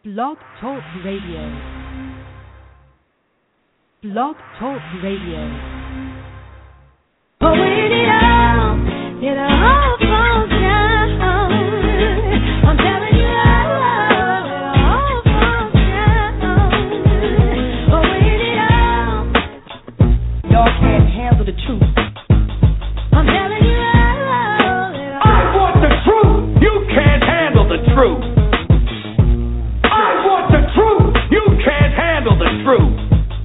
Blog Talk Radio. Blog Talk Radio. When it all, it all falls down. I'm telling you, it all falls down. When it all, y'all can't handle the truth. I'm telling you, I want the truth. You can't handle the truth. I want the truth. You can't handle the truth.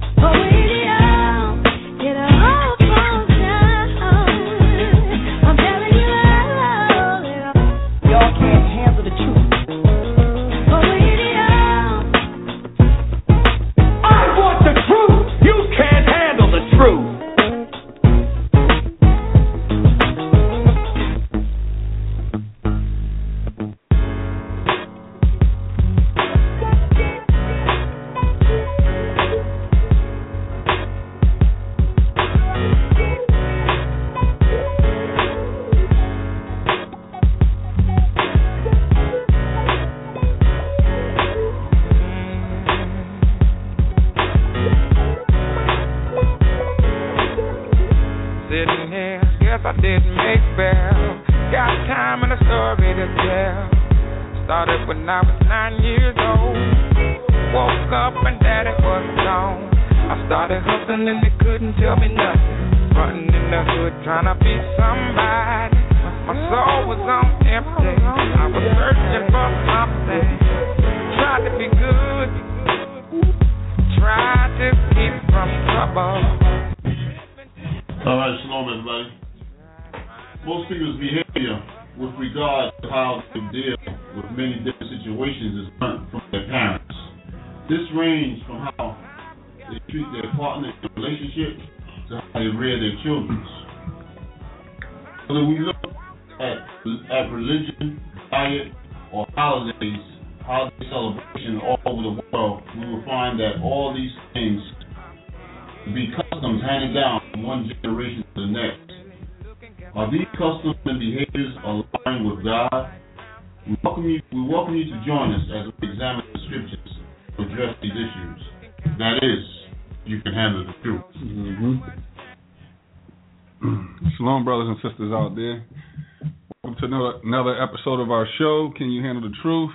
Out there. Welcome to another episode of our show, Can You Handle the Truth?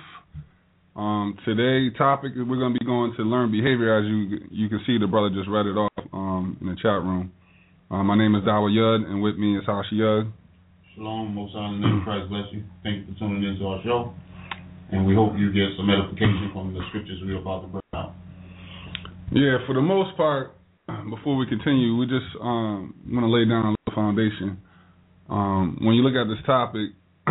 Today's topic is we're going to be going to learned behavior. As you can see, the brother just read it off in the chat room. My name is Dawa Yud, and with me is Hashi Yud. Shalom, most honor, name of Christ bless you. Thank you for tuning in to our show, and we hope you get some edification from the scriptures we're about to bring out. Yeah, for the most part, before we continue, we just want to lay down a little foundation. When you look at this topic,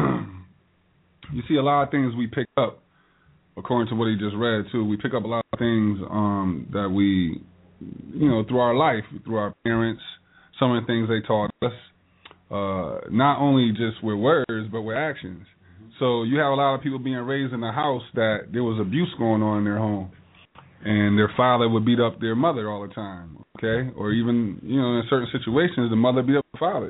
you see a lot of things we pick up, according to what he just read, too. We pick up a lot of things that we, through our life, through our parents, some of the things they taught us, not only just with words, but with actions. So you have a lot of people being raised in a house that there was abuse going on in their home, and their father would beat up their mother all the time, okay? Or even, in certain situations, the mother beat up the father,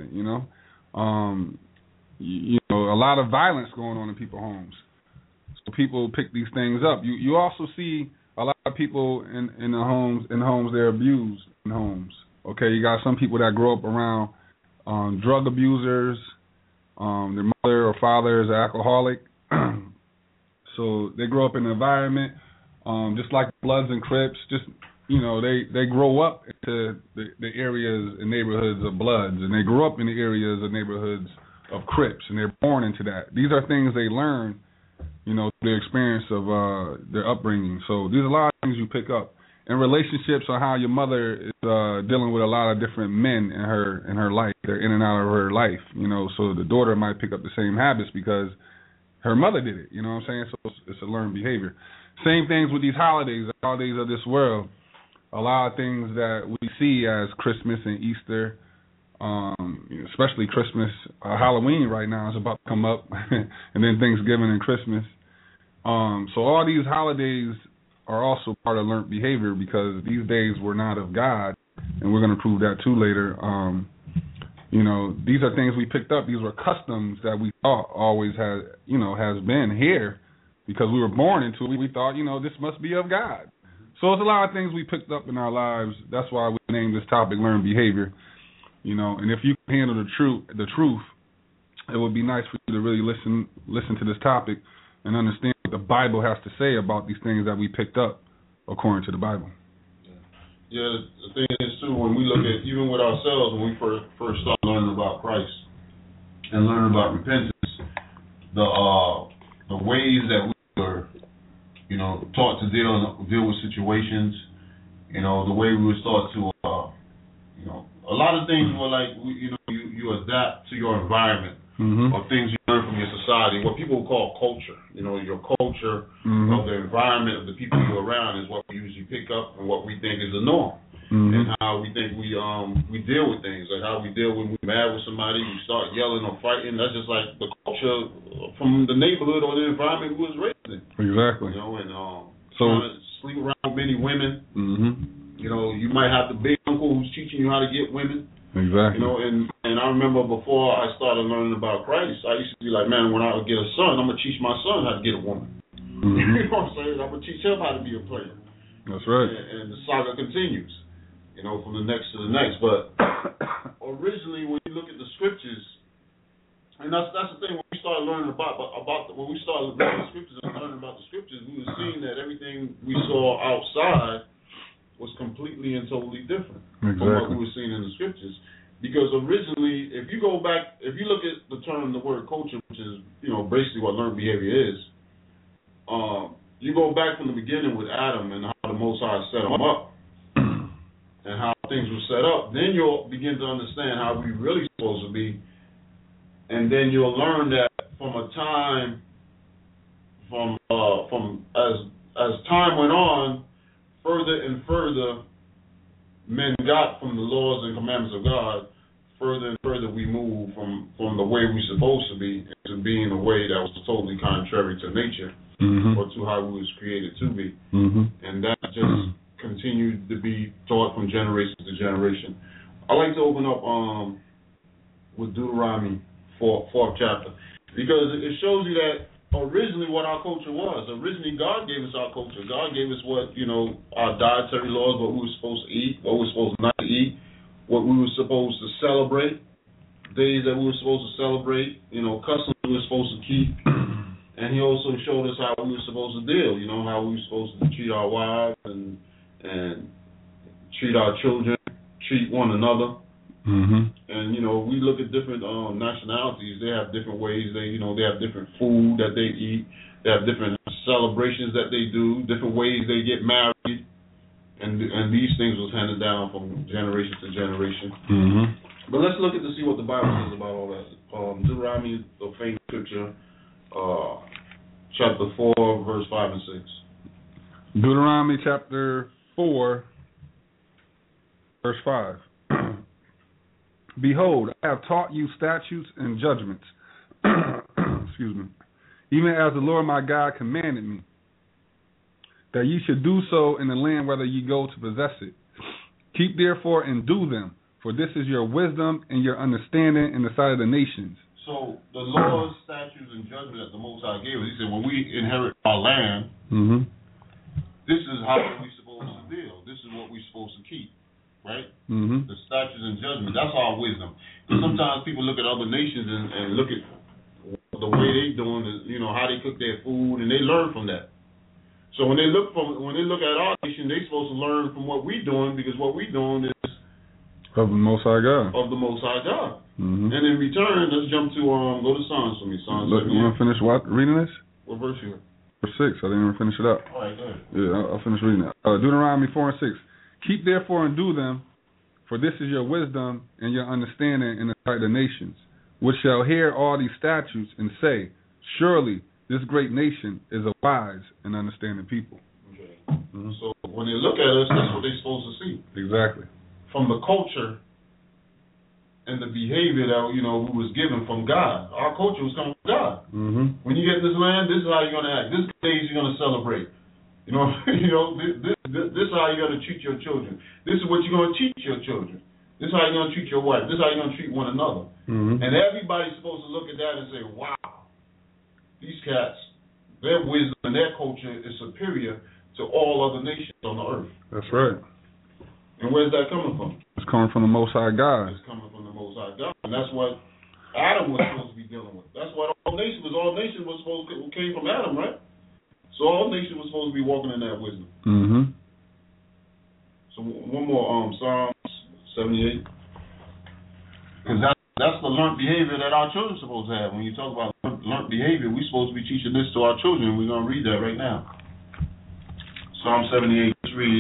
a lot of violence going on in people's homes. So people pick these things up. You also see a lot of people in homes they're abused in homes. Okay, you got some people that grow up around drug abusers. Their mother or father is an alcoholic. So they grow up in an environment just like Bloods and Crips. They grow up into the areas and neighborhoods of Bloods, and they grow up in the areas and neighborhoods of Crips, and they're born into that. These are things they learn, through the experience of their upbringing. So there's a lot of things you pick up. And relationships on how your mother is dealing with a lot of different men in her life. They're in and out of her life, so the daughter might pick up the same habits because her mother did it, you know what I'm saying? So it's a learned behavior. Same things with these holidays, the holidays of this world. A lot of things that we see as Christmas and Easter, especially Christmas, Halloween right now is about to come up, and then Thanksgiving and Christmas. So all these holidays are also part of learned behavior because these days were not of God, and we're going to prove that too later. These are things we picked up. These were customs that we thought always has been here, because we were born into it. We thought, this must be of God. So it's a lot of things we picked up in our lives. That's why we named this topic "Learned Behavior." And if you can handle the truth, it would be nice for you to really listen to this topic and understand what the Bible has to say about these things that we picked up according to the Bible. Yeah, the thing is too, when we look at, even with ourselves, when we first start learning about Christ and learning about repentance, the ways that we were, taught to deal with situations, the way we were taught to, a lot of things were like, you adapt to your environment, or things you learn from your society, what people call culture. Your culture of the environment of the people you're around is what we usually pick up and what we think is the norm. And how we think we deal with things, like how we deal when we're mad with somebody, we start yelling or fighting. That's just like the culture from the neighborhood or the environment we was raised in. Exactly. And trying to sleep around with many women. You might have the big uncle who's teaching you how to get women. Exactly. And I remember before I started learning about Christ, I used to be like, man, when I would get a son, I'm gonna teach my son how to get a woman. You know what I'm saying? I'm gonna teach him how to be a player. That's right. And the saga continues, from the next to the next. But originally, when you look at the scriptures, and that's the thing, when we started learning when we started reading the scriptures and learning about the scriptures, we were seeing that everything we saw outside was completely and totally different from what we were seeing in the scriptures. Because originally, if you look at the word culture, which is, basically what learned behavior is, you go back from the beginning with Adam and how the Most High set him up and how things were set up, then you'll begin to understand how we really supposed to be. And then you'll learn that as time went on, further and further, men got from the laws and commandments of God. Further and further, we move from the way we're supposed to be into being a way that was totally contrary to nature, or to how we was created to be. And that just continued to be taught from generation to generation. I like to open up with Deuteronomy 4th chapter, because it shows you that originally what our culture was. Originally, God gave us our culture. God gave us our dietary laws, what we were supposed to eat, what we were supposed not to eat, what we were supposed to celebrate, days that we were supposed to celebrate, customs we were supposed to keep. And he also showed us how we were supposed to deal, how we were supposed to treat our wives and treat our children, treat one another. And we look at different nationalities. They have different ways. They have different food that they eat. They have different celebrations that they do. Different ways they get married. And these things was handed down from generation to generation. But let's look see what the Bible says about all that. Deuteronomy, the famous scripture, chapter 4, verse 5 and 6. Deuteronomy chapter 4, verse 5. Behold, I have taught you statutes and judgments, excuse me, even as the Lord my God commanded me, that ye should do so in the land whether ye go to possess it. Keep therefore and do them, for this is your wisdom and your understanding in the sight of the nations. So the laws, statutes, and judgments that the Most High gave us, he said, when we inherit our land, this is how we're supposed to deal. This is what we're supposed to keep. Right? The statutes and judgments, that's our wisdom. Because sometimes people look at other nations and look at the way they doing, how they cook their food, and they learn from that. So when they look at our nation, they're supposed to learn from what we're doing, because what we're doing is of the Most High God. Of the Most High God. And in return, let's jump to go to Psalms for me. Psalms. You want to finish reading this? What verse you? Verse 6. I didn't even finish it up. All right, go ahead. Yeah, I'll finish reading it. Deuteronomy 4 and 6. Keep therefore and do them, for this is your wisdom and your understanding in the sight of the nations, which shall hear all these statutes and say, surely this great nation is a wise and understanding people. Okay. So when they look at us, that's what they're supposed to see. Exactly. From the culture and the behavior that we was given from God. Our culture was coming from God. When you get this land, this is how you're going to act. This days you're going to celebrate. This is how you're going to treat your children. This is what you're going to teach your children. This is how you're going to treat your wife. This is how you're going to treat one another. And everybody's supposed to look at that and say, wow, these cats, their wisdom and their culture is superior to all other nations on the earth. That's right. And where's that coming from? It's coming from the Most High God. It's coming from the Most High God. And that's what Adam was supposed to be dealing with. That's what all nations was supposed to came from Adam, right? So all nations was supposed to be walking in that wisdom. Mm-hmm. So one more, Psalms 78. Because that's the learned behavior that our children are supposed to have. When you talk about learned behavior, we're supposed to be teaching this to our children. We're going to read that right now. Psalm 78, let's read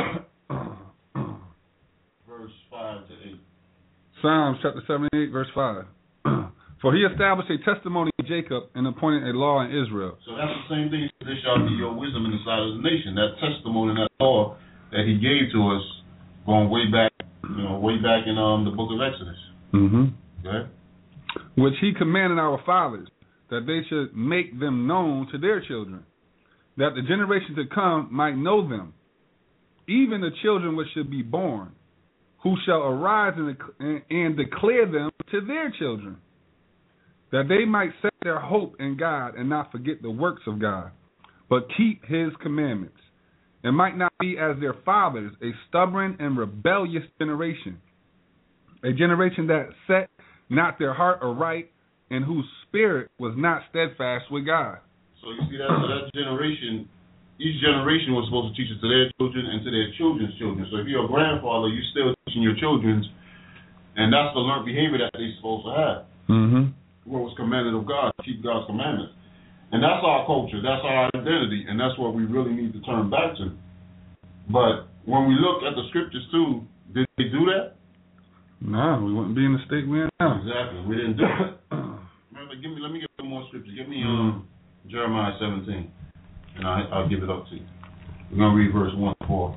verse 5 to 8. Psalms chapter 78, verse 5. For he established a testimony in Jacob and appointed a law in Israel. So that's the same thing. This shall be your wisdom in the sight of the nation. That testimony, that law that he gave to us, going way back in the book of Exodus. Mm-hmm. Okay? Which he commanded our fathers, that they should make them known to their children, that the generation to come might know them, even the children which should be born, who shall arise and declare them to their children, that they might set their hope in God and not forget the works of God, but keep his commandments, and might not be as their fathers, a stubborn and rebellious generation, a generation that set not their heart aright, and whose spirit was not steadfast with God. So you see that generation, each generation was supposed to teach it to their children and to their children's children. So if you're a grandfather, you're still teaching your children's, and that's the learned behavior that they're supposed to have. Mm-hmm. What was commanded of God, keep God's commandments. And that's our culture, that's our identity, and that's what we really need to turn back to. But when we look at the scriptures too, did they do that? No, we wouldn't be in the state we're in now. Exactly, we didn't do it. Let me get some more scriptures. Give me Jeremiah 17, and I'll give it up to you. We're going to read verse 1 to 4.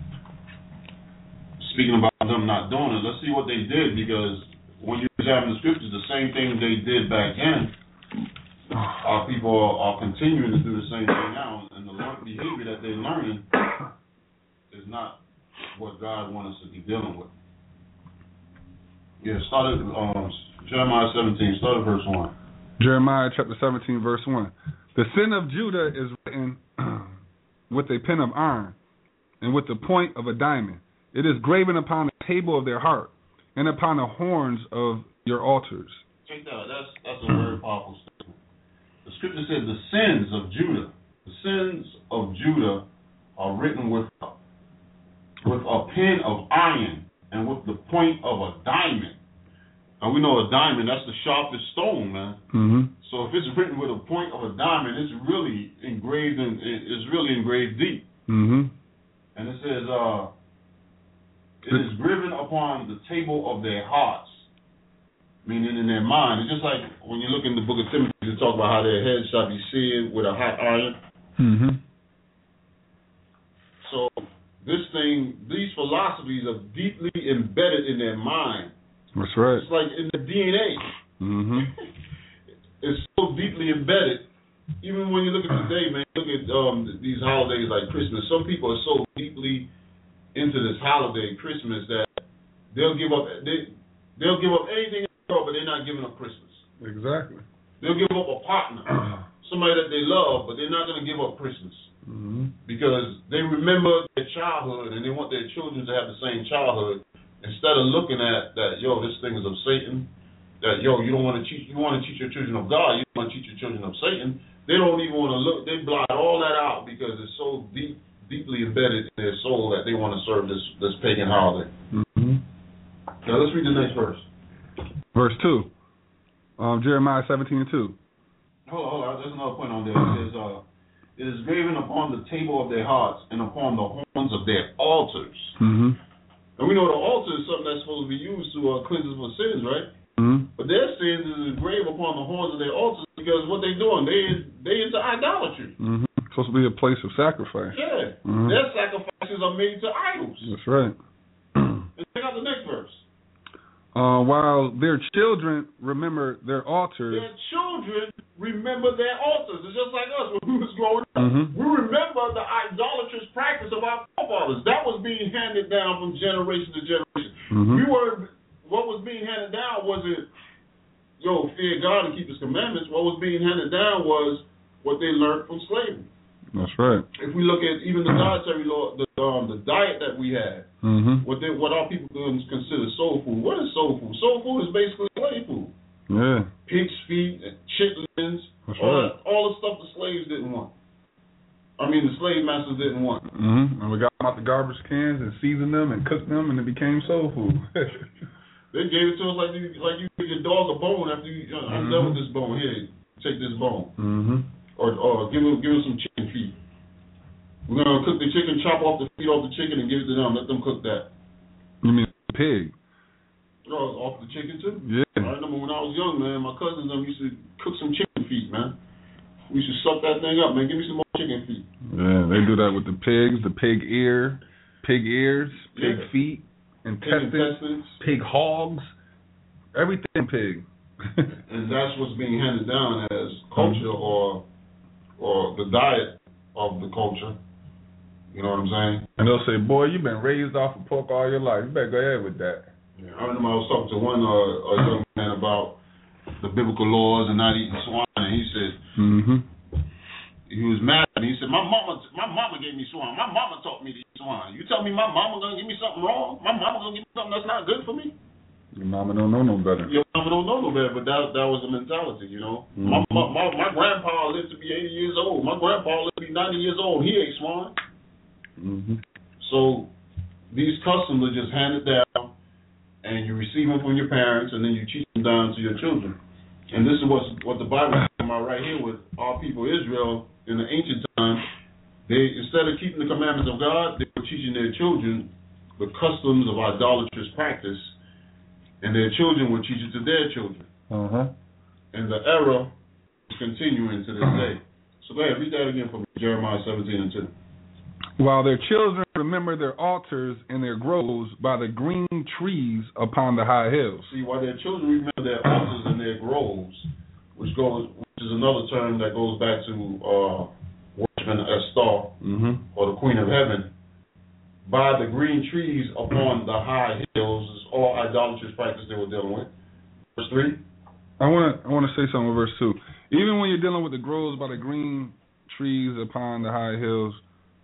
Speaking about them not doing it, let's see what they did, because when you examine the scriptures, the same thing they did back then, our people are continuing to do the same thing now, and the learned behavior that they're learning is not what God wants us to be dealing with. Yeah, start at Jeremiah 17, start at verse 1. Jeremiah chapter 17, verse 1. The sin of Judah is written with a pen of iron and with the point of a diamond. It is graven upon the table of their heart and upon the horns of your altars. Check that out. That's a very powerful statement. The scripture says the sins of Judah are written with a pen of iron and with the point of a diamond. And we know a diamond, that's the sharpest stone, man. Mm-hmm. So if it's written with a point of a diamond, it's really engraved deep. Mm-hmm. And it says, it is graven upon the table of their hearts, meaning in their mind. It's just like when you look in the book of Timothy, they talk about how their heads shall be seared with a hot iron. Mm-hmm. So these philosophies are deeply embedded in their mind. That's right. It's like in the DNA. Mm-hmm. It's so deeply embedded. Even when you look at today, man, look at these holidays like Christmas. Some people are so deeply into this holiday, Christmas, that they'll give up anything in the world, but they're not giving up Christmas. Exactly. They'll give up a partner, somebody that they love, but they're not going to give up Christmas. Mm-hmm. Because they remember their childhood and they want their children to have the same childhood. Instead of looking at that, this thing is of Satan, that, you want to teach your children of God, you don't want to teach your children of Satan, they don't even want to look, they blot all that out because it's so deeply embedded in their soul that they want to serve this pagan holiday. Mm-hmm. Now let's read the next verse. Verse 2. Jeremiah 17:2. Hold on, there's another point on there. It says, it is graven upon the table of their hearts and upon the horns of their altars. Mm-hmm. And we know the altar is something that's supposed to be used to cleanse us from sins, right? Mm-hmm. But their sins is engraved upon the horns of their altars because what they're doing, they into idolatry. Mm-hmm. Supposed to be a place of sacrifice. Yeah. Mm-hmm. Their sacrifices are made to idols. That's right. And check out the next verse. While their children remember their altars. Their children remember their altars. It's just like us when we was growing up. Mm-hmm. We remember the idolatrous practice of our forefathers. That was being handed down from generation to generation. Mm-hmm. What was being handed down wasn't, fear God and keep his commandments. What was being handed down was what they learned from slavery. That's right. If we look at even the dietary law, the diet that we had, what our people consider soul food. What is soul food? Soul food is basically slave food. Yeah. Pig's feet, chitlins, all the stuff the slaves didn't want. I mean, the slave masters didn't want. And we got them out the garbage cans and seasoned them and cooked them, and it became soul food. They gave it to us like you give your dog a bone after I'm done with this bone. Here, take this bone. Or give them some chicken feet. We're gonna cook the chicken, chop off the feet off the chicken, and give it to them. Let them cook that. You mean the pig? Oh, off the chicken too? Yeah. I remember when I was young, man. My cousins used to cook some chicken feet, man. We used to suck that thing up, man. Give me some more chicken feet. Yeah, they do that with the pigs, the pig ears, pig feet, intestines, pig hogs, everything pig. And that's what's being handed down as culture or the diet of the culture. You know what I'm saying? And they'll say, boy, you've been raised off of pork all your life. You better go ahead with that. Yeah, I remember I was talking to one a young man about the biblical laws and not eating swine, and he said he was mad, and he said, my mama gave me swine. My mama taught me to eat swine. You tell me my mama gonna give me something wrong? My mama gonna give me something that's not good for me? Your mama don't know no better. Your mama don't know no better, but that was the mentality, you know. My grandpa lived to be 80 years old. My grandpa lived to be 90 years old. He ate swine. So these customs are just handed down, and you receive them from your parents, and then you teach them down to your children. And this is what the Bible is talking about right here with our people Israel in the ancient times. They, instead of keeping the commandments of God, they were teaching their children the customs of idolatrous practice, and their children would teach it to their children. And the error is continuing to this day. So go ahead, read that again for me, Jeremiah 17:2. While their children remember their altars and their groves by the green trees upon the high hills. See, while their children remember their altars and their groves, which is another term that goes back to worshiping Estar, or the Queen of Heaven, by the green trees upon the high hills is all idolatrous practice they were dealing with. Verse 3. I want to say something with verse 2. Even when you're dealing with the groves by the green trees upon the high hills,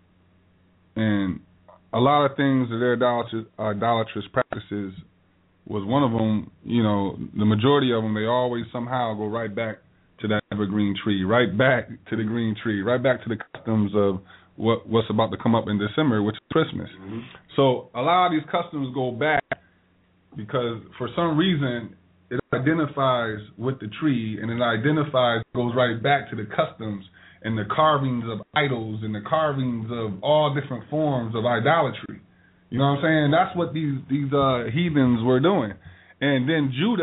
and a lot of things that they're idolatrous practices was one of them. You know, the majority of them, they always somehow go right back to that evergreen tree, right back to the green tree, right back to the customs of what's about to come up in December, which is Christmas. So a lot of these customs go back because for some reason it identifies with the tree, and it goes right back to the customs and the carvings of idols and the carvings of all different forms of idolatry. You know what I'm saying? That's what these heathens were doing. And then Judah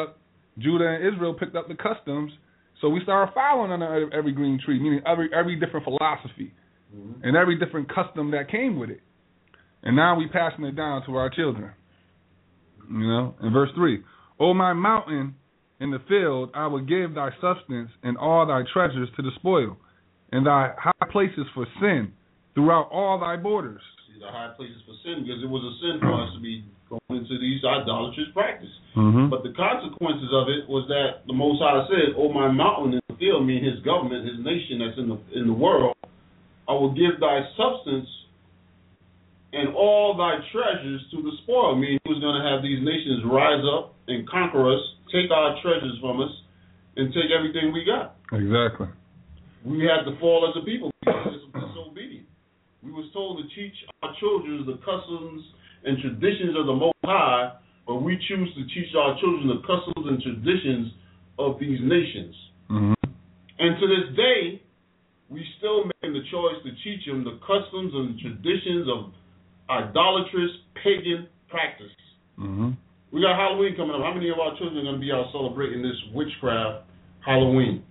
and Israel picked up the customs, so we started following under every green tree, meaning every different philosophy and every different custom that came with it. And now we passing it down to our children. You know, in verse 3, O my mountain in the field, I will give thy substance and all thy treasures to the spoil, and thy high places for sin throughout all thy borders. See, the high places for sin, because it was a sin for us to be going into these idolatrous practices. But the consequences of it was that the Most High said, O my mountain in the field, meaning his government, his nation that's in the world, I will give thy substance and all thy treasures to the spoil. Meaning he was going to have these nations rise up and conquer us, take our treasures from us, and take everything we got. Exactly. We had to fall as a people because of disobedience. We was told to teach our children the customs and traditions of the Most High, but we choose to teach our children the customs and traditions of these nations. And to this day, we still making the choice to teach them the customs and traditions of idolatrous pagan practice. We got Halloween coming up. How many of our children are going to be out celebrating this witchcraft Halloween?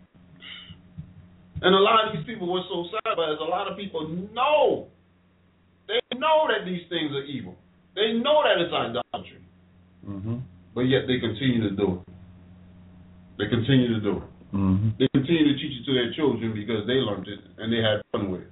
And a lot of these people, what's so sad about it is a lot of people know. They know that these things are evil. They know that it's idolatry. But yet they continue to do it. They continue to do it. They continue to teach it to their children because they learned it and they had fun with it.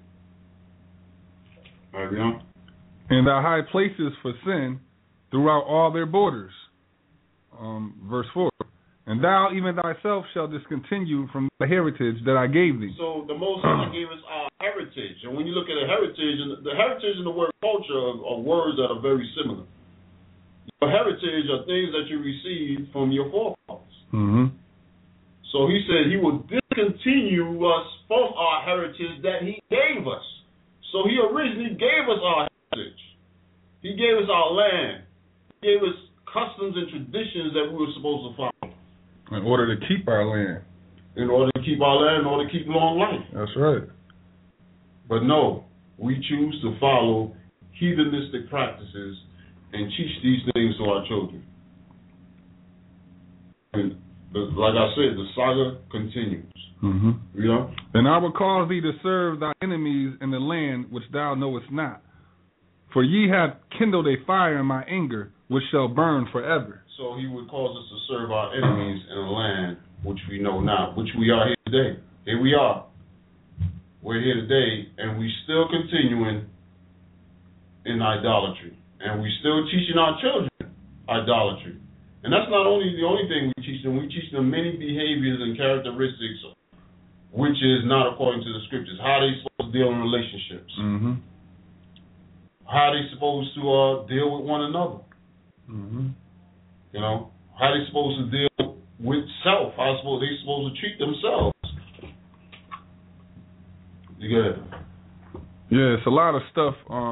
All right, Leon? And thy high places for sin throughout all their borders. Verse 4. And thou even thyself shalt discontinue from the heritage that I gave thee. So the Most High gave us our heritage. And when you look at a heritage, and the heritage and the word culture are words that are very similar. Your heritage are things that you received from your forefathers. Mm-hmm. So he said he will discontinue us from our heritage that he gave us. So he originally gave us our heritage. He gave us our land. He gave us customs and traditions that we were supposed to follow. In order to keep our land. In order to keep our land, in order to keep long life. That's right. But no, we choose to follow heathenistic practices and teach these things to our children. And like I said, the saga continues. Mm-hmm. You know? And I will cause thee to serve thy enemies in the land which thou knowest not. For ye have kindled a fire in my anger, which shall burn forever. So he would cause us to serve our enemies in a land which we know not, which we are here today. Here we are. We're here today, and we still continuing in idolatry. And we still teaching our children idolatry. And that's not only the only thing we teach them. We teach them many behaviors and characteristics which is not according to the scriptures. How they supposed to deal in relationships. Mm-hmm. How they supposed to deal with one another. Mm-hmm. You know, how they supposed to deal with self. How they supposed to treat themselves. You get it? Yeah, it's a lot of stuff.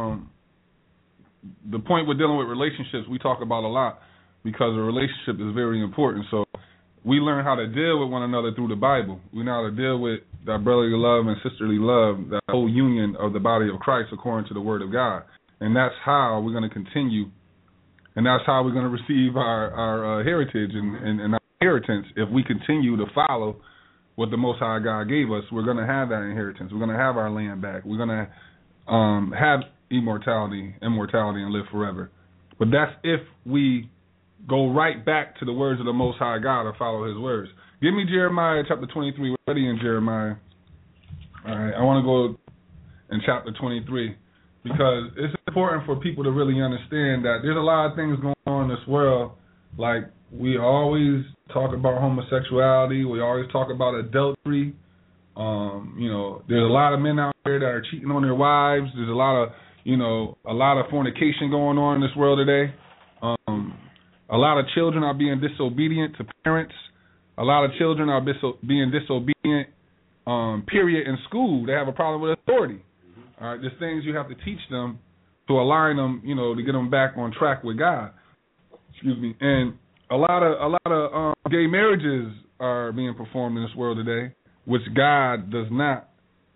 The point with dealing with relationships, we talk about a lot because a relationship is very important. So we learn how to deal with one another through the Bible. We know how to deal with that brotherly love and sisterly love, that whole union of the body of Christ according to the Word of God. And that's how we're going to continue, and that's how we're going to receive our heritage and our inheritance. If we continue to follow what the Most High God gave us, we're going to have that inheritance. We're going to have our land back. We're going to have immortality, and live forever. But that's if we go right back to the words of the Most High God and follow His words. Give me Jeremiah chapter 23. We're already in Jeremiah. All right, I want to go in chapter 23 because it's important for people to really understand that there's a lot of things going on in this world. Like, we always talk about homosexuality. We always talk about adultery. You know, there's a lot of men out there that are cheating on their wives. There's a lot of fornication going on in this world today. A lot of children are being disobedient to parents. A lot of children are being disobedient, period, in school. They have a problem with authority. All right, there's things you have to teach them to align them, to get them back on track with God. Excuse me. And a lot of gay marriages are being performed in this world today, which God does not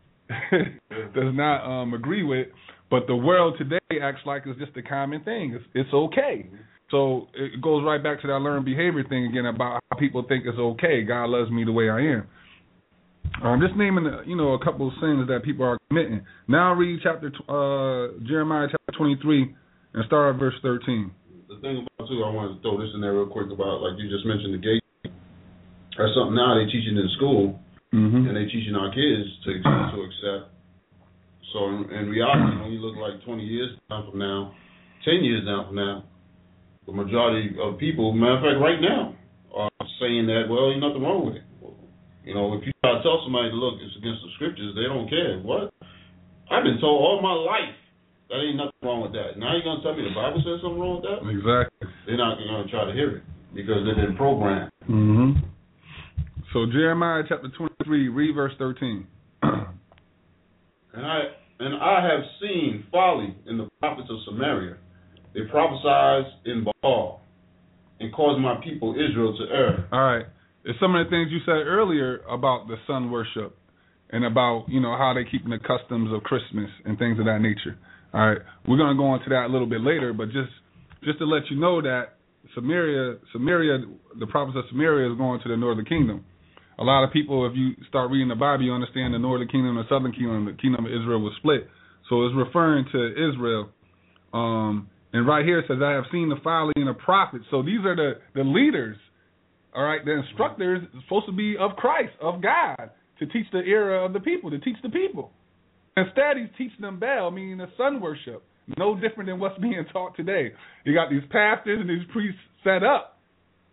agree with. But the world today acts like it's just a common thing. It's okay. So it goes right back to that learned behavior thing again about how people think it's okay. God loves me the way I am. I'm just naming a couple of sins that people are committing. Now read Jeremiah chapter 23 and start at verse 13. The thing about too, I wanted to throw this in there real quick about, like you just mentioned, the gay. That's something now they teaching in school, and they teaching our kids to accept. So in reality, when you look like 20 years down from now, 10 years down from now, the majority of people, matter of fact, right now, are saying that, well, there's nothing wrong with it. If you try to tell somebody, look, it's against the scriptures, they don't care. What? I've been told all my life that ain't nothing wrong with that. Now you're going to tell me the Bible says something wrong with that? Exactly. They're not going to try to hear it because they've been programmed. Mm-hmm. So Jeremiah chapter 23, read verse 13. And I have seen folly in the prophets of Samaria. They prophesied in Baal and caused my people Israel to err. All right. It's some of the things you said earlier about the sun worship and about, how they keeping the customs of Christmas and things of that nature. All right. We're going to go into that a little bit later, but just to let you know that Samaria, the prophets of Samaria is going to the northern kingdom. A lot of people, if you start reading the Bible, you understand the northern kingdom and the southern kingdom. The kingdom of Israel was split. So it's referring to Israel. And right here it says, I have seen the folly in the prophets. So these are the leaders, all right, the instructors supposed to be of Christ, of God, to teach the era of the people, to teach the people. Instead, he's teaching them Baal, meaning the sun worship. No different than what's being taught today. You got these pastors and these priests set up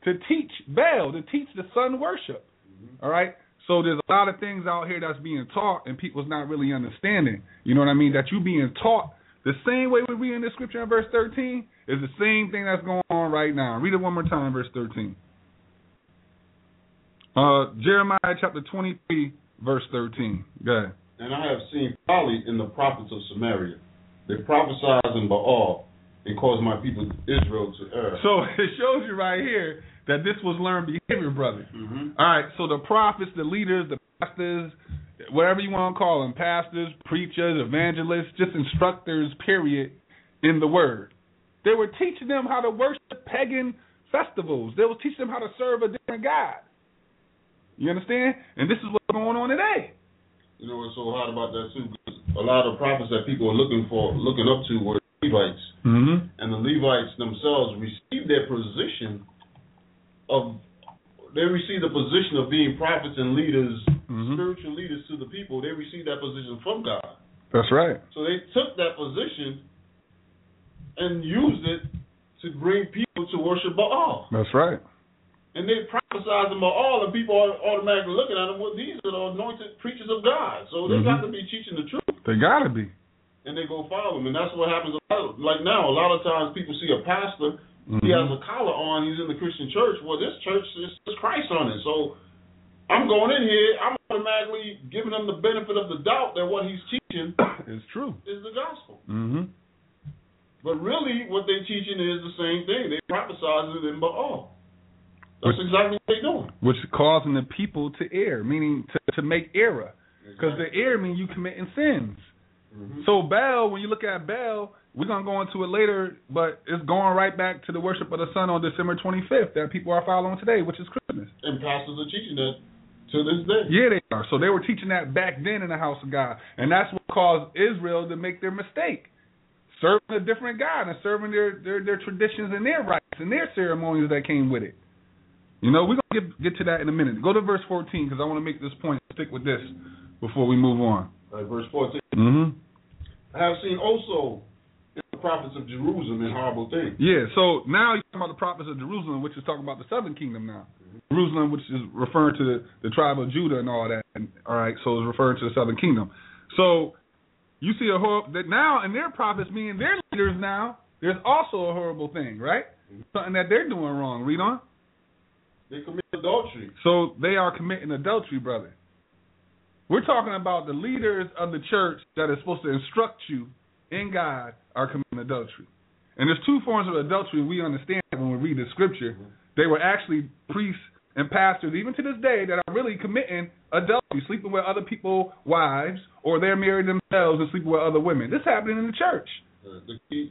to teach Baal, to teach the sun worship. All right? So there's a lot of things out here that's being taught and people's not really understanding. You know what I mean? That you being taught the same way we read in the scripture in verse 13 is the same thing that's going on right now. Read it one more time, verse 13. Jeremiah chapter 23, verse 13. Go ahead. And I have seen folly in the prophets of Samaria. They prophesied in Baal and caused my people Israel to err. So it shows you right here that this was learned behavior, brother. All right, so the prophets, the leaders, the pastors, whatever you want to call them, pastors, preachers, evangelists, just instructors, period, in the word. They were teaching them how to worship pagan festivals. They were teaching them how to serve a different God. You understand? And this is what's going on today. You know what's so hard about that too? Because a lot of prophets that people are looking up to were Levites, and the Levites themselves received their position they received the position of being prophets and leaders, spiritual leaders to the people. They received that position from God. That's right. So they took that position and used it to bring people to worship Baal. That's right. And they prophesied to Baal, and people are automatically looking at them. Well, these are the anointed preachers of God, so they got to be teaching the truth. They got to be. And they go follow them, and that's what happens. Like now, a lot of times people see a pastor, he has a collar on, he's in the Christian church. Well, this church is Christ on it, so I'm going in here, I'm automatically giving them the benefit of the doubt that what he's teaching is true, is the gospel. But really, what they're teaching is the same thing. They prophesize it in Baal. That's exactly what they're doing. Which is causing the people to err, meaning to make error. Because the error means you committing sins. So Baal, when you look at Baal, we're going to go into it later, but it's going right back to the worship of the sun on December 25th that people are following today, which is Christmas. And pastors are teaching that to this day. Yeah, they are. So they were teaching that back then in the house of God. And that's what caused Israel to make their mistake. Serving a different God and serving their traditions and their rites and their ceremonies that came with it. You know, we're going to get to that in a minute. Go to verse 14 because I want to make this point. Stick with this before we move on. Verse 14. I have seen also the prophets of Jerusalem in horrible things. Yeah, so now you're talking about the prophets of Jerusalem, which is talking about the southern kingdom now. Jerusalem, which is referring to the tribe of Judah and all that. And, all right, so it's referring to the southern kingdom. So you see that now in their prophets, meaning their leaders now, there's also a horrible thing, right? Something that they're doing wrong. Read on. They commit adultery. So they are committing adultery, brother. We're talking about the leaders of the church that are supposed to instruct you in God are committing adultery. And there's two forms of adultery we understand when we read the scripture. They were actually priests and pastors, even to this day, that are really committing adultery, sleeping with other people's wives, or they're married themselves and sleeping with other women. This is happening in the church. The key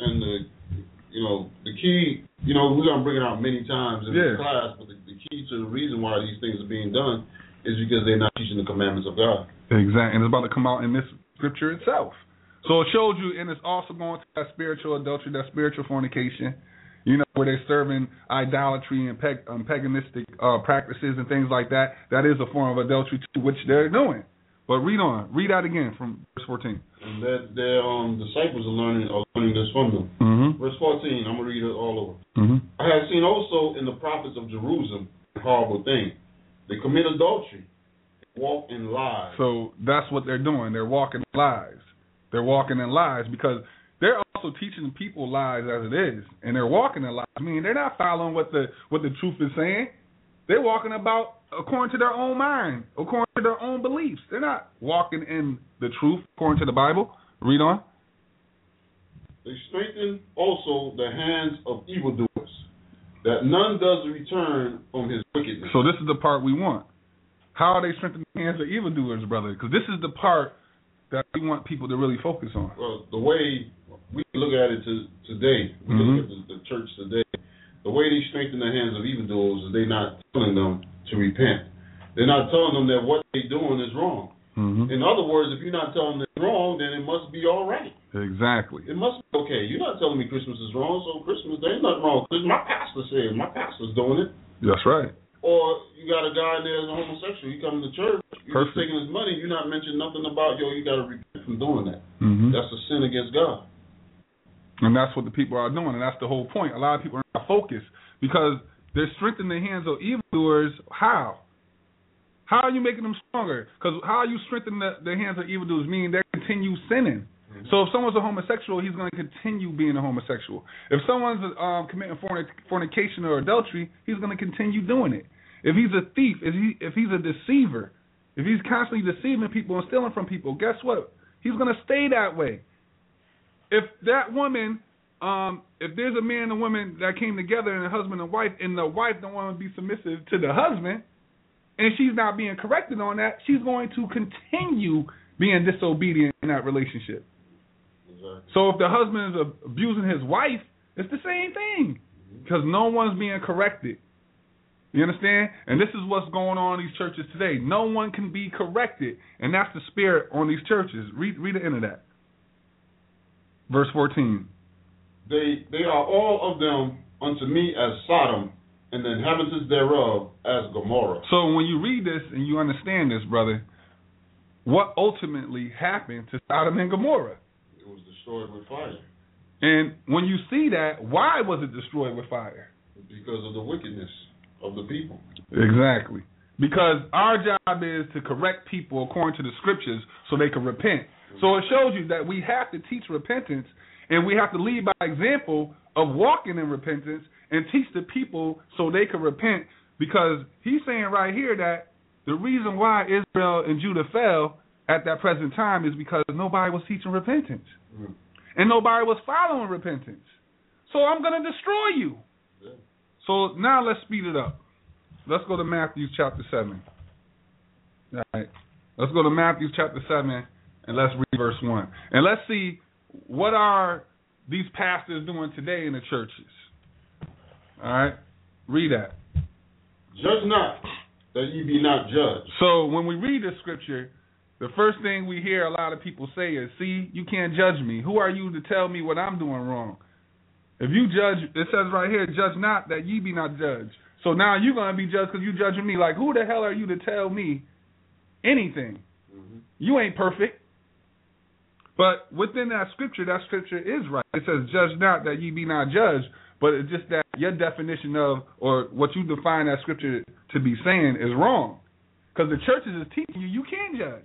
the key, we're going to bring it out many times in the class, but the key to the reason why these things are being done is because they're not teaching the commandments of God. Exactly. And it's about to come out in this scripture itself. So it shows you, and it's also going to that spiritual adultery, that spiritual fornication, where they're serving idolatry and paganistic practices and things like that. That is a form of adultery too, which they're doing. But read on. Read out again from verse 14. And that their disciples are learning this from them. Verse 14, I'm going to read it all over. I have seen also in the prophets of Jerusalem a horrible thing. They commit adultery, walk in lies. So that's what they're doing. They're walking in lies. They're walking in lies because they're also teaching people lies as it is, and they're walking in lies. I mean, they're not following what the truth is saying. They're walking about according to their own mind, according to their own beliefs. They're not walking in the truth according to the Bible. Read on. They strengthen also the hands of evildoers, that none does return from his wickedness. So this is the part we want. How are they strengthening the hands of evildoers, brother? Because this is the part that we want people to really focus on. Well, the way we look at it today, we look at the church today, the way they strengthen the hands of evildoers is they're not telling them to repent. They're not telling them that what they're doing is wrong. In other words, if you're not telling them it's wrong, then it must be all right. Exactly. It must be okay. You're not telling me Christmas is wrong, so Christmas, there's nothing wrong. Because my pastor said, my pastor's doing it. That's right. Or you got a guy in there that's a homosexual. You come to church, you're just taking his money. You're not mentioning nothing about, you got to repent from doing that. That's a sin against God. And that's what the people are doing, and that's the whole point. A lot of people are not focused because they're strengthening the hands of evildoers. How? How are you making them stronger? Because how are you strengthening the hands of evildoers? Meaning they continue sinning. So if someone's a homosexual, he's going to continue being a homosexual. If someone's committing fornication or adultery, he's going to continue doing it. If he's a thief, if he's a deceiver, if he's constantly deceiving people and stealing from people, guess what? He's going to stay that way. If that woman, if there's a man and a woman that came together and a husband and wife, and the wife don't want to be submissive to the husband, and she's not being corrected on that, she's going to continue being disobedient in that relationship. Exactly. So if the husband is abusing his wife, it's the same thing because no one's being corrected. You understand? And this is what's going on in these churches today. No one can be corrected, and that's the spirit on these churches. Read the end of that. Verse 14. They are all of them unto me as Sodom, and the inhabitants thereof as Gomorrah. So when you read this and you understand this, brother, what ultimately happened to Sodom and Gomorrah? It was destroyed with fire. And when you see that, why was it destroyed with fire? Because of the wickedness of the people. Exactly. Because our job is to correct people according to the scriptures so they can repent. So it shows you that we have to teach repentance, and we have to lead by example of walking in repentance and teach the people so they can repent, because he's saying right here that the reason why Israel and Judah fell at that present time is because nobody was teaching repentance. Mm-hmm. And nobody was following repentance. So I'm going to destroy you. Yeah. So now let's speed it up. Let's go to Matthew chapter 7. All right. Let's go to Matthew chapter 7 and let's read verse 1. And let's see what are these pastors doing today in the churches. All right. Read that. Judge not, that ye be not judged. So when we read this scripture, the first thing we hear a lot of people say is, see, you can't judge me. Who are you to tell me what I'm doing wrong? If you judge, it says right here, judge not that ye be not judged. So now you're going to be judged because you're judging me. Like, who the hell are you to tell me anything? Mm-hmm. You ain't perfect. But within that scripture is right. It says, judge not that ye be not judged. But it's just that your definition of, or what you define that scripture to be saying is wrong. Because the churches is teaching you can't judge.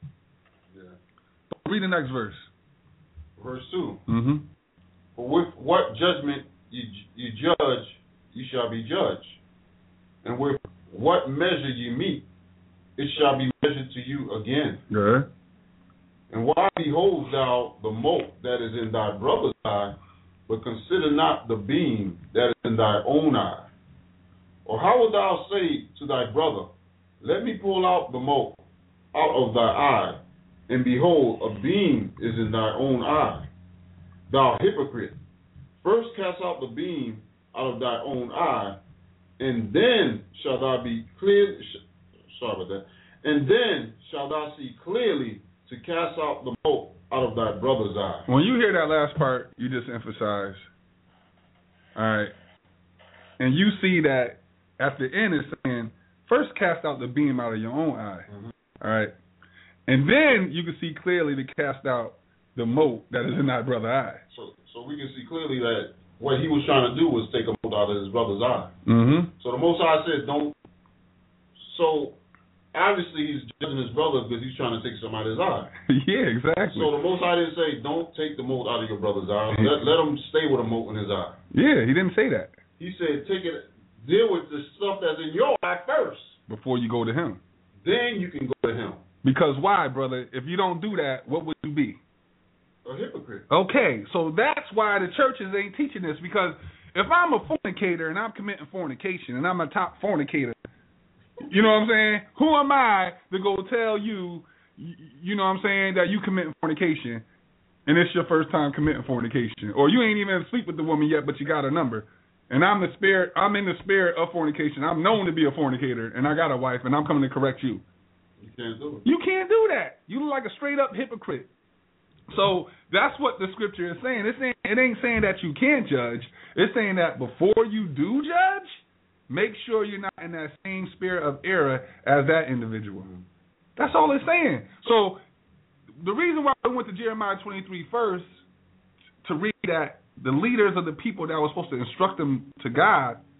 Yeah. Read the next verse. Verse 2. Mm-hmm. For with what judgment you judge, you shall be judged. And with what measure you meet, it shall be measured to you again. Good. And why behold thou the mote that is in thy brother's eye, but consider not the beam that is in thy own eye? Or how wilt thou say to thy brother, let me pull out the mote out of thy eye, and behold, a beam is in thy own eye? Thou hypocrite, first cast out the beam out of thy own eye, and then shalt thou be clear. Sorry about that. And then shalt thou see clearly to cast out the mote out of thy brother's eye. When you hear that last part, you just emphasize. All right. And you see that at the end it's saying, first cast out the beam out of your own eye. Mm-hmm. All right. And then you can see clearly to cast out the mote that is in thy brother's eye. So we can see clearly that what he was trying to do was take a mote out of his brother's eye. Mm-hmm. So the Most High said, don't. So obviously he's judging his brother because he's trying to take some out of his eye. Yeah, exactly. So the Most High didn't say, don't take the mote out of your brother's eye. Let him stay with a mote in his eye. Yeah, he didn't say that. He said, deal with the stuff that's in your eye first. Before you go to him. Then you can go to him. Because why, brother? If you don't do that, what would you be? A hypocrite. Okay, so that's why the churches ain't teaching this, because if I'm a fornicator and I'm committing fornication and I'm a top fornicator, you know what I'm saying? Who am I to go tell you, you know what I'm saying, that you committing fornication and it's your first time committing fornication? Or you ain't even asleep with the woman yet, but you got her number. And I'm in the spirit of fornication. I'm known to be a fornicator and I got a wife and I'm coming to correct you. You can't do it. You can't do that. You look like a straight up hypocrite. So that's what the scripture is saying. It ain't saying that you can't judge. It's saying that before you do judge, make sure you're not in that same spirit of error as that individual. That's all it's saying. So the reason why I went to Jeremiah 23 first, to read that the leaders of the people that were supposed to instruct them to God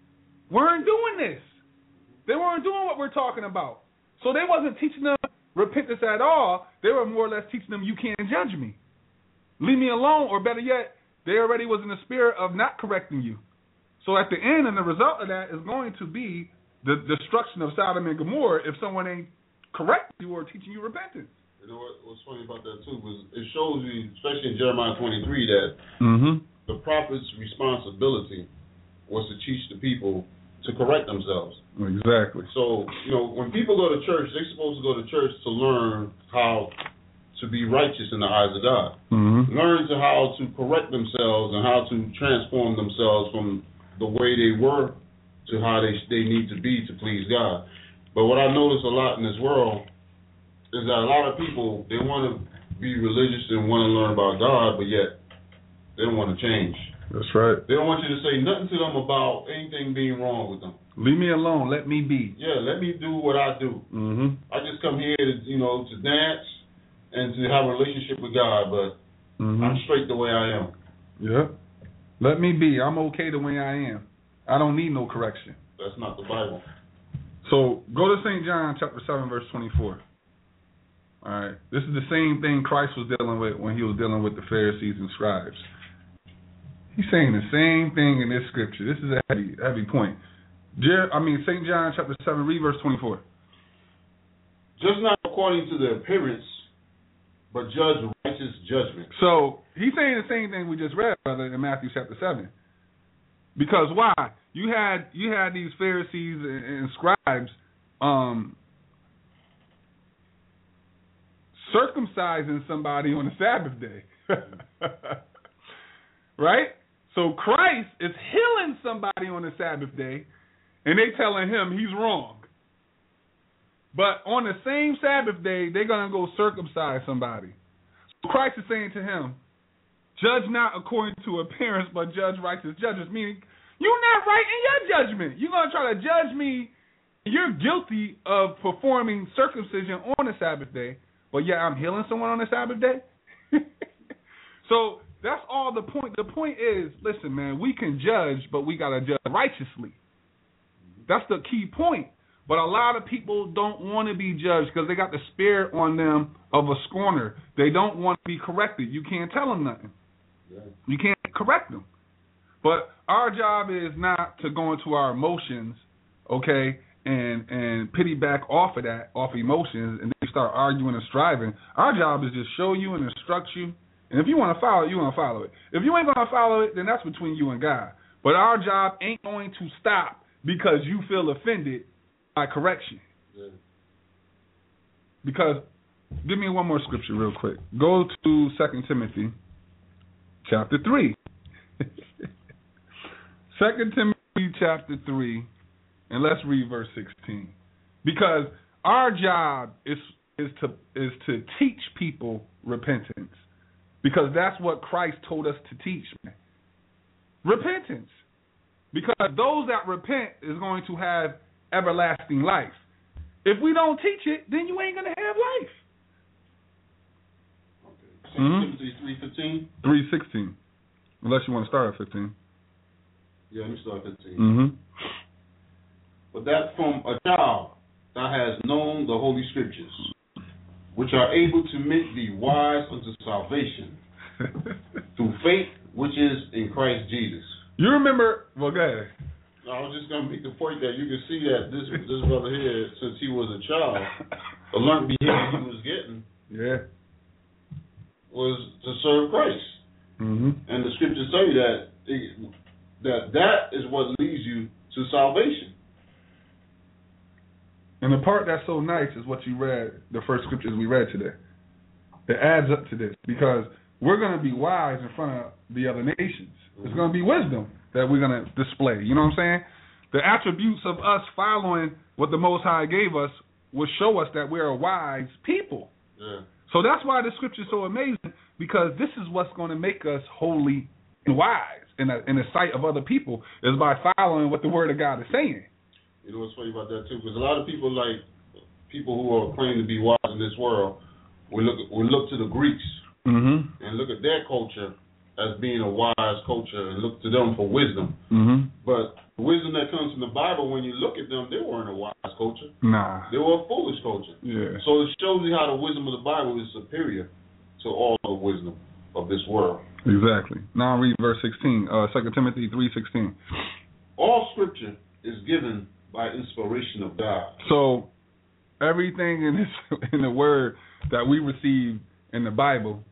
weren't doing this. They weren't doing what we're talking about. So they wasn't teaching them repentance at all. They were more or less teaching them, you can't judge me. Leave me alone, or better yet, they already was in the spirit of not correcting you. So at the end, and the result of that is going to be the destruction of Sodom and Gomorrah if someone ain't correcting you or teaching you repentance. You know what's funny about that too was it shows you, especially in Jeremiah 23, that the prophet's responsibility was to teach the people to correct themselves. Exactly. So, you know, when people go to church, they're supposed to go to church to learn how to be righteous in the eyes of God. Learn how to correct themselves and how to transform themselves from the way they were to how they need to be to please God. But what I notice a lot in this world is that a lot of people, they want to be religious and want to learn about God, but yet they don't want to change. That's right. They don't want you to say nothing to them about anything being wrong with them. Leave me alone. Let me be. Yeah, let me do what I do. I just come here to, to dance and to have a relationship with God, but I'm straight the way I am. Yeah. Let me be. I'm okay the way I am. I don't need no correction. That's not the Bible. So go to St. John chapter 7, verse 24. All right. This is the same thing Christ was dealing with when he was dealing with the Pharisees and scribes. He's saying the same thing in this scripture. This is a heavy point. St. John chapter 7, read verse 24. Just not according to the appearance, but judge righteous judgment. So he's saying the same thing we just read, brother, in Matthew chapter 7. Because why? You had these Pharisees and scribes circumcising somebody on the Sabbath day. Right? So Christ is healing somebody on the Sabbath day, and they telling him he's wrong. But on the same Sabbath day, they're going to go circumcise somebody. So Christ is saying to him, judge not according to appearance, but judge righteous judgments. Meaning, you're not right in your judgment. You're going to try to judge me. You're guilty of performing circumcision on the Sabbath day, but yet I'm healing someone on the Sabbath day? So that's all the point. The point is, listen, man, we can judge, but we got to judge righteously. That's the key point. But a lot of people don't want to be judged because they got the spirit on them of a scorner. They don't want to be corrected. You can't tell them nothing. Yeah. You can't correct them. But our job is not to go into our emotions, okay, and pity back off of that, off emotions, and then start arguing and striving. Our job is just show you and instruct you. And if you want to follow it, you want to follow it. If you ain't going to follow it, then that's between you and God. But our job ain't going to stop because you feel offended by correction. Yeah. Because, give me one more scripture real quick. Go to 2 Timothy chapter 3. 2 Timothy chapter 3, and let's read verse 16. Because our job is to teach people repentance. Because that's what Christ told us to teach, man. Repentance. Because those that repent is going to have everlasting life. If we don't teach it, then you ain't going to have life. Okay. 2 Timothy 3:15? 3:16. Unless you want to start at 15. Yeah, let me start at 15. But that from a child thou hast known the Holy Scriptures, which are able to make thee wise unto salvation through faith which is in Christ Jesus. You remember, well, go ahead. I was just going to make the point that you can see that this brother here, since he was a child, the learned behavior he was getting was to serve Christ. And the scriptures say that is what leads you to salvation. And the part that's so nice is what you read, the first scriptures we read today. It adds up to this because we're going to be wise in front of the other nations. It's going to be wisdom that we're going to display. You know what I'm saying? The attributes of us following what the Most High gave us will show us that we're a wise people. Yeah. So that's why the scripture is so amazing, because this is what's going to make us holy and wise in the sight of other people, is by following what the Word of God is saying. You know what's funny about that, too? Because a lot of people, like people who are claiming to be wise in this world, we look to the Greeks and look at their culture as being a wise culture and look to them for wisdom. But the The wisdom that comes from the Bible, when you look at them, they weren't a wise culture. Nah. They were a foolish culture. Yeah. So it shows you how the wisdom of the Bible is superior to all the wisdom of this world. Exactly. Now read verse 16, 2 Timothy 3:16. All scripture is given by inspiration of God. So everything in the word that we receive in the Bible,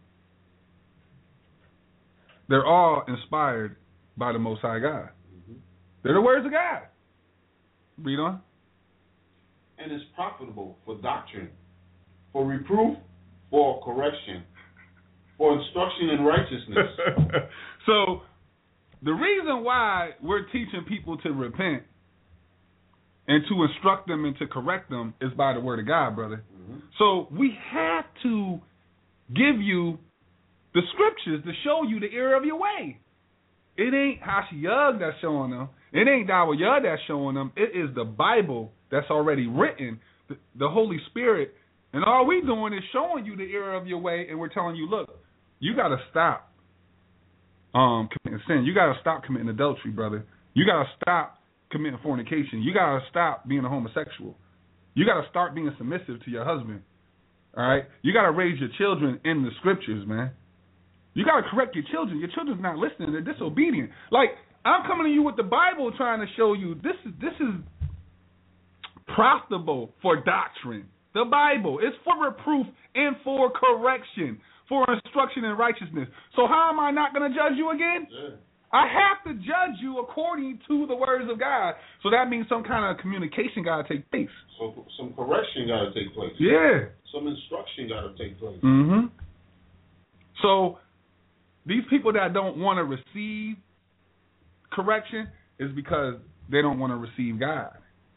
they're all inspired by the Most High God. They're the words of God. Read on. And is profitable for doctrine, for reproof, for correction, for instruction in righteousness. So the reason why we're teaching people to repent and to instruct them and to correct them is by the word of God, brother. So we have to give you the scriptures to show you the error of your way. It ain't Hashiyug that's showing them. It ain't Dawa Yud that's showing them. It is the Bible that's already written, the Holy Spirit. And all we doing is showing you the error of your way, and we're telling you, look, you got to stop committing sin. You got to stop committing adultery, brother. You got to stop committing fornication. You got to stop being a homosexual. You got to start being submissive to your husband. All right? You got to raise your children in the scriptures, man. You got to correct your children. Your children's not listening. They're disobedient. Like, I'm coming to you with the Bible trying to show you this is profitable for doctrine. The Bible is for reproof and for correction, for instruction in righteousness. So how am I not going to judge you again? Yeah. I have to judge you according to the words of God. So that means some kind of communication got to take place. So some correction got to take place. Yeah. Some instruction got to take place. Mm-hmm. So these people that don't want to receive correction is because they don't want to receive God.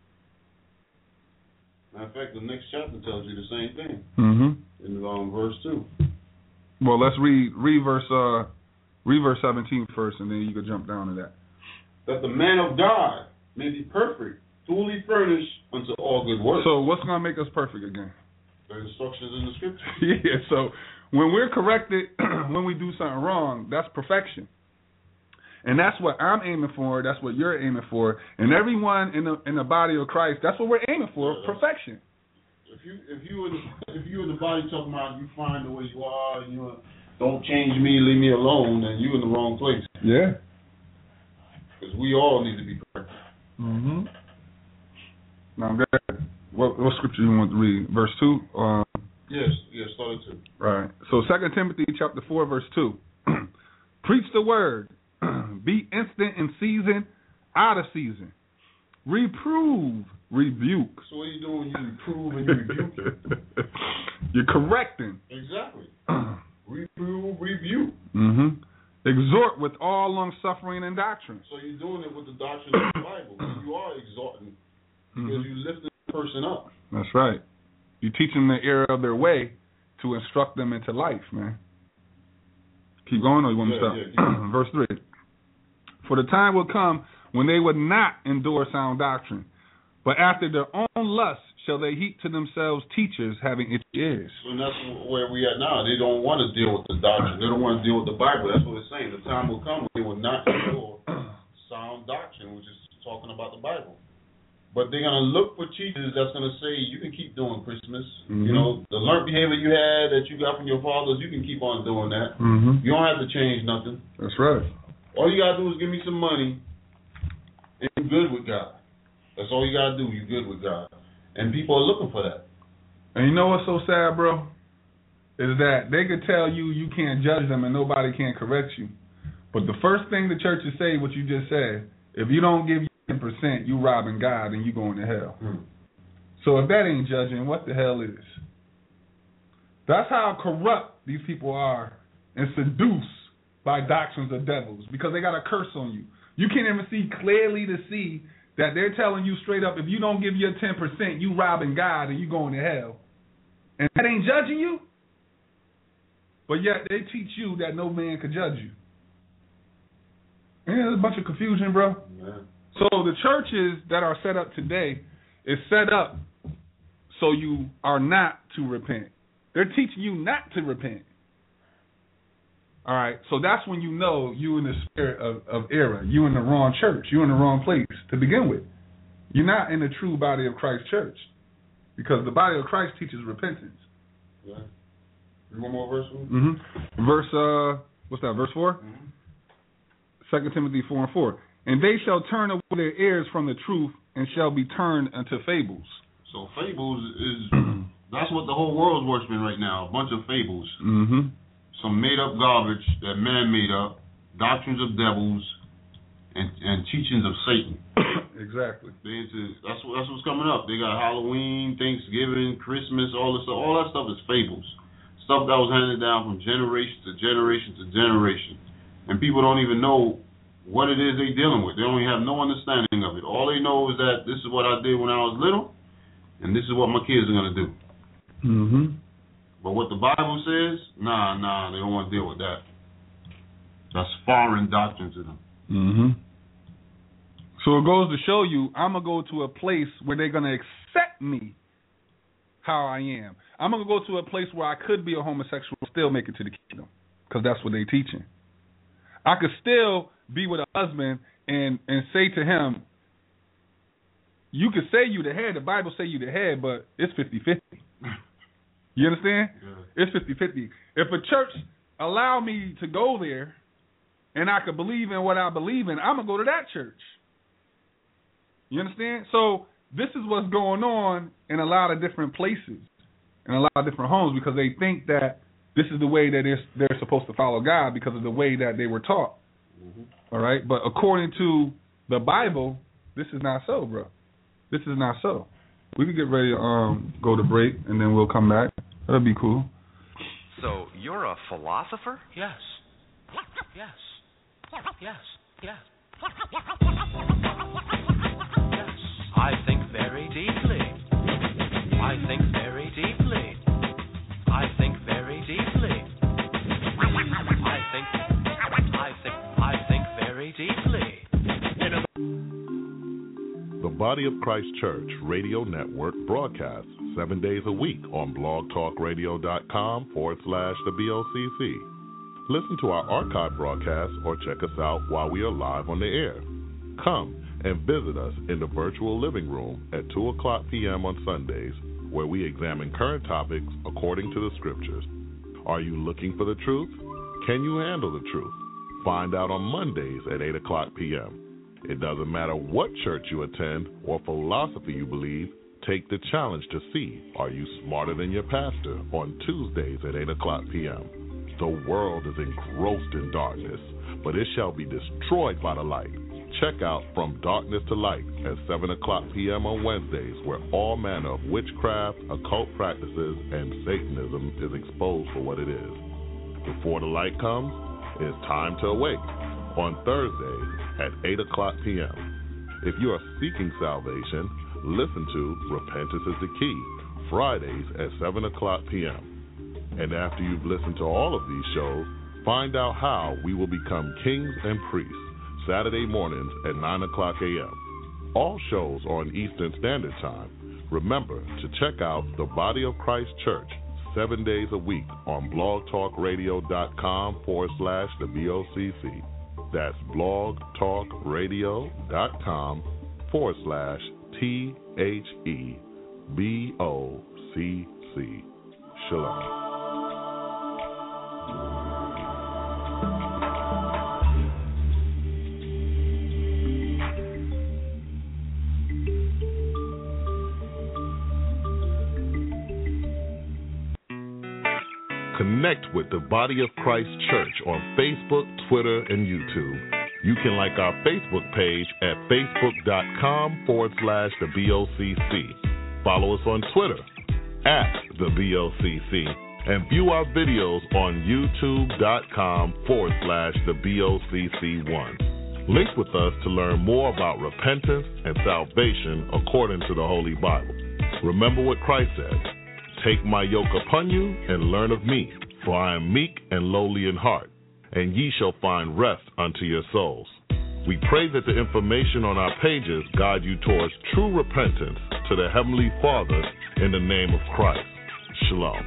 Matter of fact, the next chapter tells you the same thing. Mm-hmm. In verse 2. Well, let's read verse 17 first, and then you can jump down to that. That the man of God may be perfect, fully furnished unto all good works. So what's going to make us perfect again? The instructions in the scripture. Yeah, so when we're corrected, when we do something wrong, that's perfection. And that's what I'm aiming for. That's what you're aiming for. And everyone in the body of Christ, that's what we're aiming for, perfection. If you in the body talking about you find the way you are, you don't change me, leave me alone, then you in the wrong place. Yeah. Because we all need to be corrected. Mm-hmm. Now, what scripture you want to read? Verse 2? Yes, start at 2. Right. So 2 Timothy chapter 4, verse 2. Preach the word. Be instant in season, out of season. Reprove, rebuke. So what are you doing when you reprove and you rebuke? You're correcting. Exactly. Reprove, rebuke. Mm-hmm. Exhort with all long suffering and doctrine. So you're doing it with the doctrine of the Bible. You are exhorting because you lifting the person up. That's right. You teach them the error of their way to instruct them into life, man. Keep going, or you want me to stop? Yeah. Verse 3. For the time will come when they would not endure sound doctrine, but after their own lusts shall they heap to themselves teachers having itchy ears. And that's where we at now. They don't want to deal with the doctrine. They don't want to deal with the Bible. That's what it's saying. The time will come when they will not endure sound doctrine, which is talking about the Bible. But they're going to look for teachers that's going to say, you can keep doing Christmas. Mm-hmm. You know, the learned behavior you had that you got from your fathers, you can keep on doing that. Mm-hmm. You don't have to change nothing. That's right. All you got to do is give me some money, and you're good with God. That's all you got to do. You're good with God. And people are looking for that. And you know what's so sad, bro? Is that they could tell you can't judge them and nobody can correct you. But the first thing the churches say, what you just said, if you don't give 10%, you robbing God and you going to hell. So if that ain't judging, what the hell is? That's how corrupt these people are and seduced by doctrines of devils, because they got a curse on you. You can't even see clearly to see that they're telling you straight up, if you don't give your 10%, you robbing God and you going to hell. And that ain't judging you, but yet they teach you that no man can judge you. Yeah, there's a bunch of confusion, bro. Yeah. So the churches that are set up today is set up so you are not to repent. They're teaching you not to repent. All right, so that's when you know you in the spirit of error. You in the wrong church. You in the wrong place to begin with. You're not in the true body of Christ church because the body of Christ teaches repentance. Yeah. One more verse? Verse, what's that, verse 4? 2 Timothy 4:4. And they shall turn away their ears from the truth and shall be turned unto fables. So fables is, that's what the whole world's worshiping right now, a bunch of fables. Some made-up garbage that man made up, doctrines of devils, and teachings of Satan. Exactly. That's what's coming up. They got Halloween, Thanksgiving, Christmas, all this stuff. All that stuff is fables. Stuff that was handed down from generation to generation to generation. And people don't even know what it is they're dealing with. They don't have no understanding of it. All they know is that this is what I did when I was little, and this is what my kids are going to do. But what the Bible says, nah, they don't want to deal with that. That's foreign doctrine to them. So it goes to show you, I'm going to go to a place where they're going to accept me how I am. I'm going to go to a place where I could be a homosexual and still make it to the kingdom because that's what they're teaching. I could still be with a husband and say to him, you could say you the head, the Bible say you the head, but it's 50-50. You understand? Yeah. It's 50-50. If a church allow me to go there and I could believe in what I believe in, I'm going to go to that church. You understand? So this is what's going on in a lot of different places, in a lot of different homes, because they think that this is the way that they're supposed to follow God because of the way that they were taught. All right? But according to the Bible, this is not so, bro. This is not so. We can get ready to go to break, and then we'll come back. That'll be cool. So you're a philosopher? Yes. Yes. Yes. Yes. I think very deeply. I think very deeply. I think very deeply. I think very deeply. The Body of Christ Church Radio Network broadcasts 7 days a week on blogtalkradio.com/the BOCC. Listen to our archive broadcasts or check us out while we are live on the air. Come and visit us in the virtual living room at 2 o'clock p.m. on Sundays, where we examine current topics according to the scriptures. Are you looking for the truth? Can you handle the truth? Find out on Mondays at 8 o'clock p.m. It doesn't matter what church you attend or philosophy you believe, take the challenge to see, are you smarter than your pastor, on Tuesdays at 8 o'clock p.m. The world is engrossed in darkness, but it shall be destroyed by the light. Check out From Darkness to Light at 7 o'clock p.m. on Wednesdays, where all manner of witchcraft, occult practices, and Satanism is exposed for what it is. Before the light comes, it's time to awake on Thursdays at 8 o'clock p.m. If you are seeking salvation, listen to Repentance is the Key, Fridays at 7 o'clock p.m. And after you've listened to all of these shows, find out how we will become kings and priests, Saturday mornings at 9 o'clock a.m. All shows are on Eastern Standard Time. Remember to check out the Body of Christ Church 7 days a week on blogtalkradio.com/the BOCC. That's blogtalkradio.com/THEBOCC. Shalom. Connect with the Body of Christ Church on Facebook, Twitter, and YouTube. You can like our Facebook page at facebook.com/the BOCC. Follow us on Twitter @the BOCC and view our videos on youtube.com/the BOCC1. Link with us to learn more about repentance and salvation according to the Holy Bible. Remember what Christ said. Take my yoke upon you and learn of me, for I am meek and lowly in heart, and ye shall find rest unto your souls. We pray that the information on our pages guide you towards true repentance to the Heavenly Father in the name of Christ. Shalom.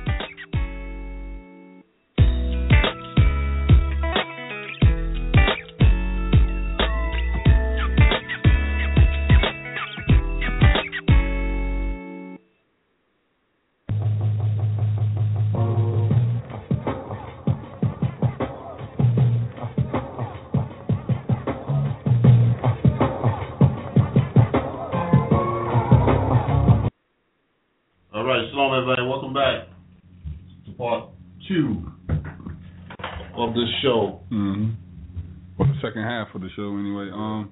back to part 2 of this show. Well, the second half of the show, anyway.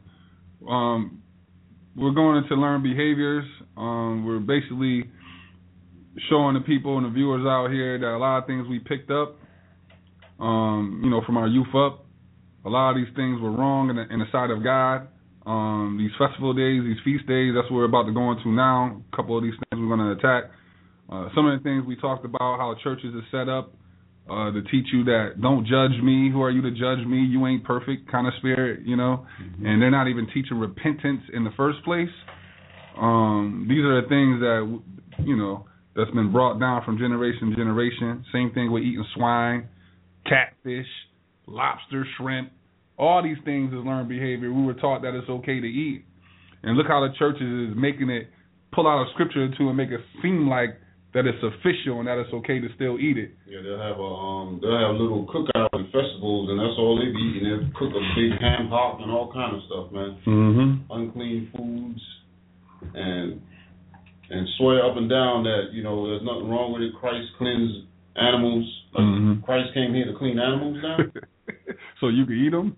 We're going into learn behaviors. We're basically showing the people and the viewers out here that a lot of things we picked up, from our youth up, a lot of these things were wrong in the sight of God. These festival days, these feast days, that's what we're about to go into now. A couple of these things we're going to attack. Some of the things we talked about, how churches are set up to teach you that don't judge me. Who are you to judge me? You ain't perfect kind of spirit, And they're not even teaching repentance in the first place. These are the things that, that's been brought down from generation to generation. Same thing with eating swine, catfish, lobster, shrimp. All these things is learned behavior. We were taught that it's okay to eat. And look how the churches is making it, pull out a scripture or two and make it seem like that it's official and that it's okay to still eat it. Yeah, they'll have little cookouts and festivals, and that's all they be eating. They'll cook a big ham hock and all kind of stuff, man. Unclean foods, and swear up and down that there's nothing wrong with it. Christ cleansed animals. Christ came here to clean animals now. So you can eat them.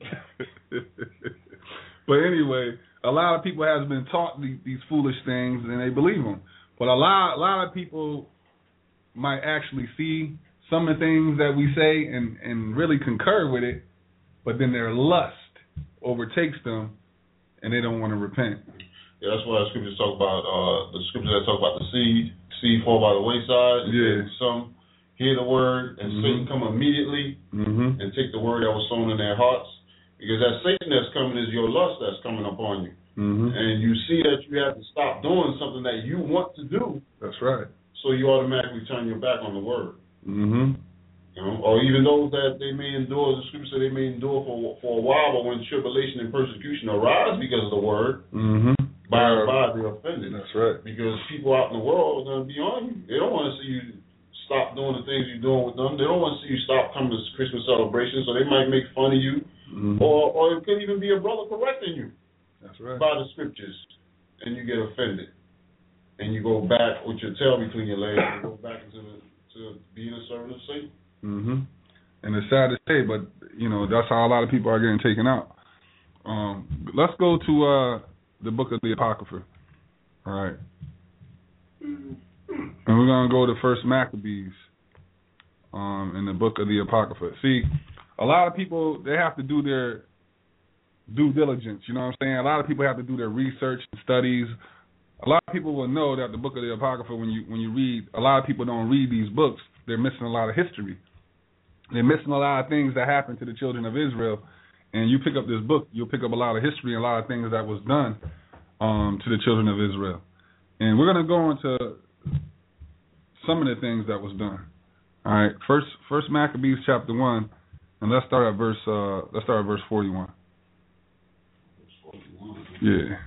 But anyway, a lot of people has been taught these foolish things and they believe them. But a lot of people might actually see some of the things that we say and really concur with it, but then their lust overtakes them and they don't want to repent. Yeah, that's why the scriptures talk about the scriptures that talk about the seed fall by the wayside. Yeah. Some hear the word and Satan come immediately and take the word that was sown in their hearts. Because that Satan that's coming is your lust that's coming upon you. And you see that you have to stop doing something that you want to do. That's right. So you automatically turn your back on the word. Or even those that they may endure, the scripture said they may endure for a while, but when tribulation and persecution arise because of the word, by and by they're offended. That's right. Because people out in the world are going to be on you. They don't want to see you stop doing the things you're doing with them. They don't want to see you stop coming to Christmas celebrations, so they might make fun of you. Or it could even be a brother correcting you. That's right. By the scriptures, and you get offended, and you go back with your tail between your legs, and go back to being a servant of Satan. And it's sad to say, but that's how a lot of people are getting taken out. Let's go to the book of the Apocrypha. All right, and we're gonna go to First Maccabees in the book of the Apocrypha. See, a lot of people, they have to do their due diligence, you know what I'm saying? A lot of people have to do their research and studies. A lot of people will know that the book of the Apocrypha, when you read, a lot of people don't read these books. They're missing a lot of history. They're missing a lot of things that happened to the children of Israel. And you pick up this book, you'll pick up a lot of history and a lot of things that was done to the children of Israel. And we're going to go into some of the things that was done. All right, First Maccabees chapter 1, and let's start at verse 41. Yeah.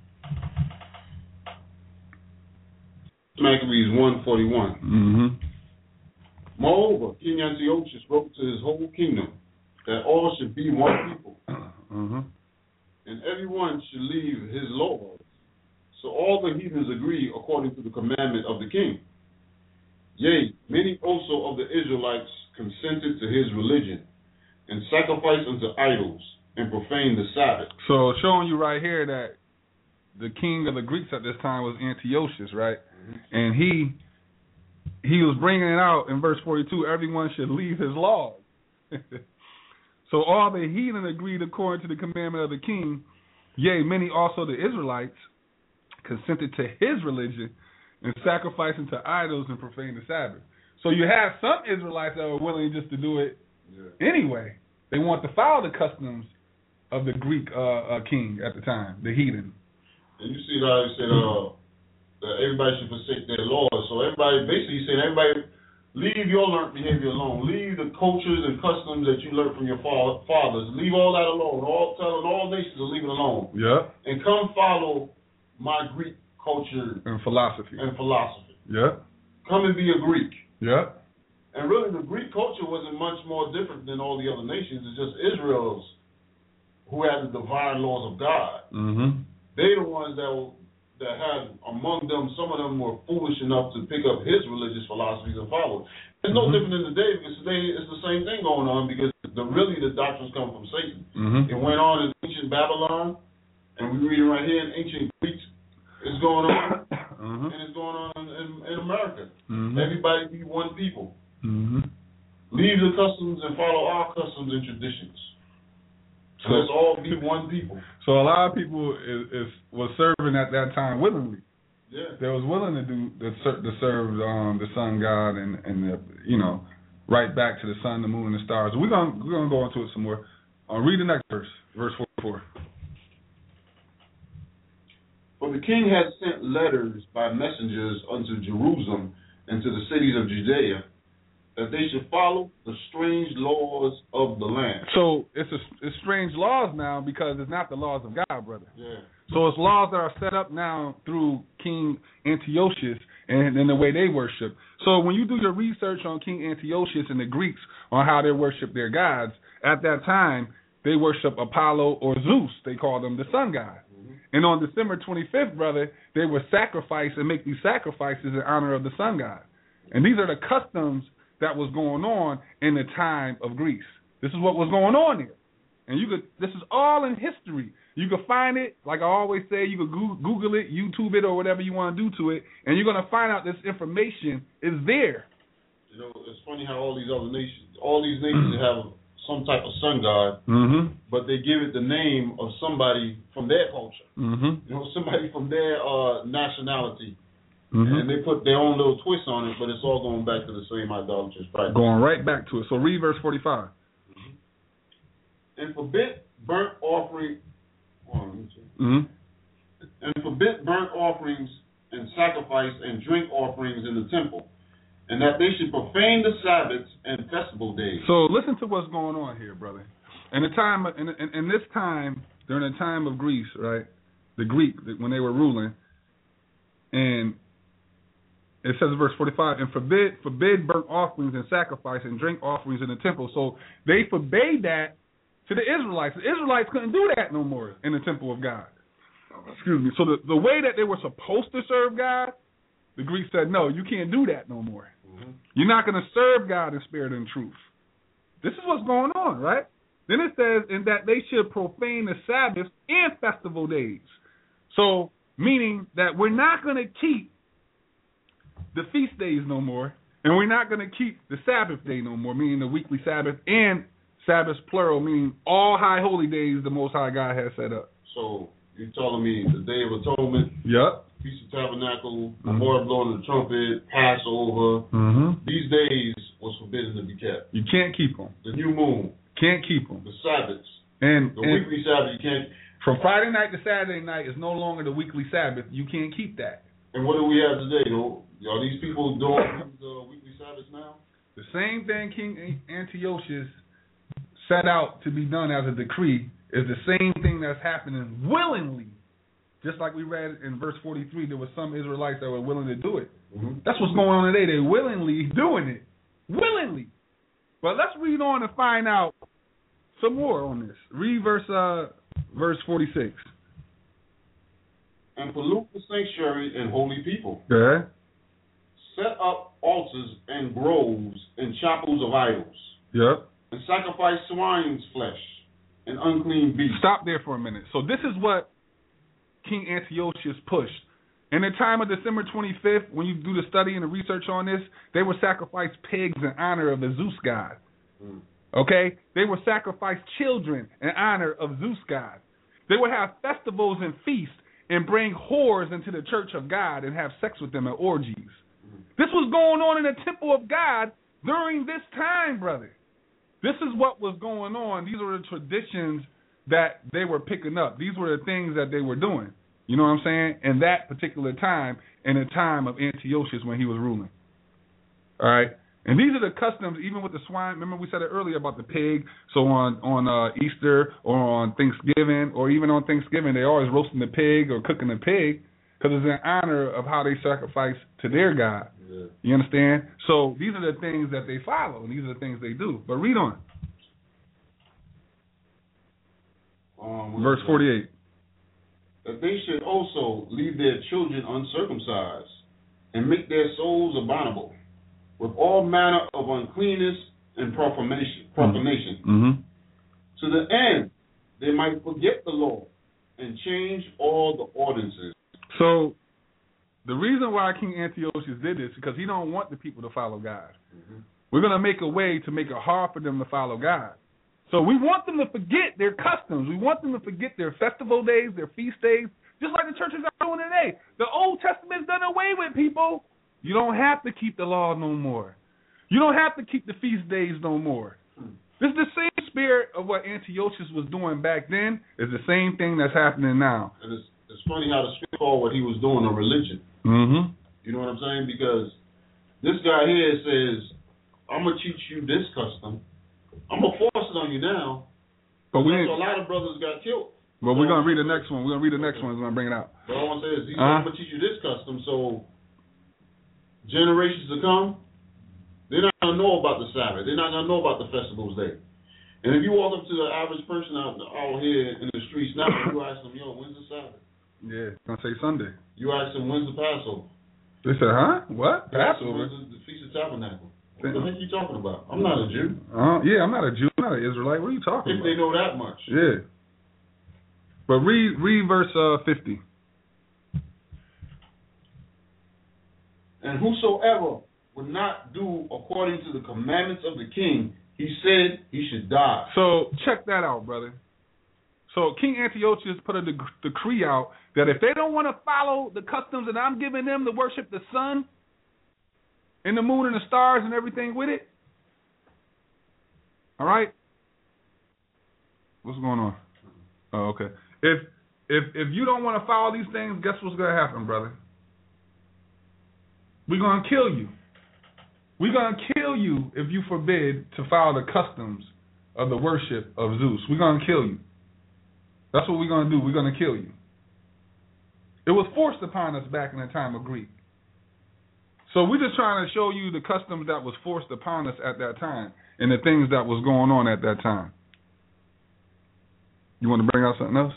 Maccabees 1:41. Moreover, King Antiochus wrote to his whole kingdom that all should be one people, and everyone should leave his laws. So all the heathens agree according to the commandment of the king. Yea, many also of the Israelites consented to his religion, and sacrificed unto idols, and profaned the Sabbath. So showing you right here that the king of the Greeks at this time was Antiochus, right? And he was bringing it out in verse 42, everyone should leave his laws. So all the heathen agreed according to the commandment of the king. Yea, many also the Israelites consented to his religion and sacrificed unto idols and profaned the Sabbath. So you have some Israelites that were willing just to do it anyway. They want to follow the customs of the Greek king at the time, the heathen. And you see how he said that everybody should forsake their laws. So everybody, basically saying, everybody leave your learned behavior alone. Leave the cultures and customs that you learned from your fathers. Leave all that alone. Telling all nations to leave it alone. Yeah. And come follow my Greek culture and philosophy. Yeah. Come and be a Greek. Yeah. And really, the Greek culture wasn't much more different than all the other nations. It's just Israel's who had the divine laws of God. Mm-hmm. They the ones that that had among them, some of them were foolish enough to pick up his religious philosophies and follow. It's no different than today, because today it's the same thing going on, because the doctrines come from Satan. It went on in ancient Babylon, and we read it right here in ancient Greece. It's going on, and it's going on in America. Everybody be one people. Leave the customs and follow our customs and traditions. So let's all be one people. So a lot of people was serving at that time willingly. Yeah. They was willing to do to serve the sun god and the, right back to the sun, the moon, and the stars. We're gonna go into it some more. Read the next verse 44. For the king had sent letters by messengers unto Jerusalem and to the cities of Judea, that they should follow the strange laws of the land. So it's strange laws now, because it's not the laws of God, brother. Yeah. So it's laws that are set up now through King Antiochus and the way they worship. So when you do your research on King Antiochus and the Greeks on how they worship their gods, at that time they worship Apollo or Zeus. They call them the sun god. And on December 25th, brother, they would sacrifice and make these sacrifices in honor of the sun god. And these are the customs that was going on in the time of Greece. This is what was going on here. And this is all in history. You can find it, like I always say, you can Google it, YouTube it, or whatever you want to do to it, and you're going to find out this information is there. It's funny how all these nations have some type of sun god, but they give it the name of somebody from their culture. Somebody from their nationality. And they put their own little twist on it, but it's all going back to the same idolatrous practice. Going right back to it. So read verse 45. And forbid burnt offering. And forbid burnt offerings and sacrifice and drink offerings in the temple, and that they should profane the Sabbaths and festival days. So listen to what's going on here, brother. In this time, during the time of Greece, right? The Greek, when they were ruling, and it says in verse 45, and forbid burnt offerings and sacrifice and drink offerings in the temple. So they forbade that to the Israelites. The Israelites couldn't do that no more in the temple of God. Excuse me. So the way that they were supposed to serve God, the Greeks said, no, you can't do that no more. You're not going to serve God in spirit and truth. This is what's going on, right? Then it says, in that they should profane the Sabbaths and festival days. So, meaning that we're not going to keep the feast days no more, and we're not going to keep the Sabbath day no more, meaning the weekly Sabbath, and Sabbaths plural, meaning all high holy days the Most High God has set up. So you're telling me the Day of Atonement, Feast of Tabernacle, Memorial blowing the trumpet, Passover, these days was forbidden to be kept. You can't keep them. The new moon. Can't keep them. The Sabbaths. And the weekly Sabbath, you can't. From Friday night to Saturday night is no longer the weekly Sabbath. You can't keep that. And what do we have today, though? Are these people doing the weekly Sabbaths now? The same thing King Antiochus set out to be done as a decree is the same thing that's happening willingly. Just like we read in verse 43, there were some Israelites that were willing to do it. That's what's going on today. They're willingly doing it. Willingly. But let's read on and find out some more on this. Read verse 46. And pollute the sanctuary and holy people. Yeah. Set up altars and groves and chapels of idols. Yep. And sacrifice swine's flesh and unclean beasts. Stop there for a minute. So this is what King Antiochus pushed. In the time of December 25th, when you do the study and the research on this, they would sacrifice pigs in honor of the Zeus god. Okay? They would sacrifice children in honor of Zeus god. They would have festivals and feasts and bring whores into the church of God and have sex with them in orgies. This was going on in the temple of God during this time, brother. This is what was going on. These were the traditions that they were picking up. These were the things that they were doing. You know what I'm saying? In that particular time, in the time of Antiochus when he was ruling. All right? And these are the customs, even with the swine. Remember we said it earlier about the pig. So on Easter or on Thanksgiving or even on Thanksgiving, they're always roasting the pig or cooking the pig because it's in honor of how they sacrifice to their God. Yeah. You understand? So these are the things that they follow, and these are the things they do. But read on. Verse 48. that they should also leave their children uncircumcised, and make their souls abominable, with all manner of uncleanness and profanation, to the end they might forget the law and change all the ordinances. So, the reason why King Antiochus did this is because he don't want the people to follow God. We're going to make a way to make it hard for them to follow God. So we want them to forget their customs. We want them to forget their festival days, their feast days, just like the churches are doing today. The Old Testament's done away with, people. You don't have to keep the law no more. You don't have to keep the feast days no more. This is the same spirit of what Antiochus was doing back then is the same thing that's happening now. And it's funny how the scripture called what he was doing a religion. You know what I'm saying? Because this guy here says, I'm going to teach you this custom. I'm going to force it on you now. But a lot of brothers got killed. But we're going to read the next one. We're going to read the next one. We're going to bring it out. But all I want to say is, I'm going to teach you this custom, so generations to come, they're not going to know about the Sabbath. They're not going to know about the festivals day. And if you walk up to the average person out here in the streets now, you ask them, yo, when's the Sabbath? Yeah, it's going to say Sunday. You ask them, when's the Passover? They said, huh? What? Passover? The Feast of Tabernacle. What the heck are you talking about? I'm not a Jew. Yeah, I'm not a Jew. I'm not an Israelite. What are you talking about? If they know that much. Yeah. But read verse 50. And whosoever would not do according to the commandments of the king, he said he should die. So check that out, brother. So King Antiochus put a decree out that if they don't want to follow the customs that I'm giving them to worship the sun and the moon and the stars and everything with it, all right? What's going on? Oh, okay. If you don't want to follow these things, guess what's going to happen, brother? We're going to kill you. We're going to kill you if you forbid to follow the customs of the worship of Zeus. We're going to kill you. That's what we're going to do. We're going to kill you. It was forced upon us back in the time of Greek. So we're just trying to show you the customs that was forced upon us at that time and the things that was going on at that time. You want to bring out something else?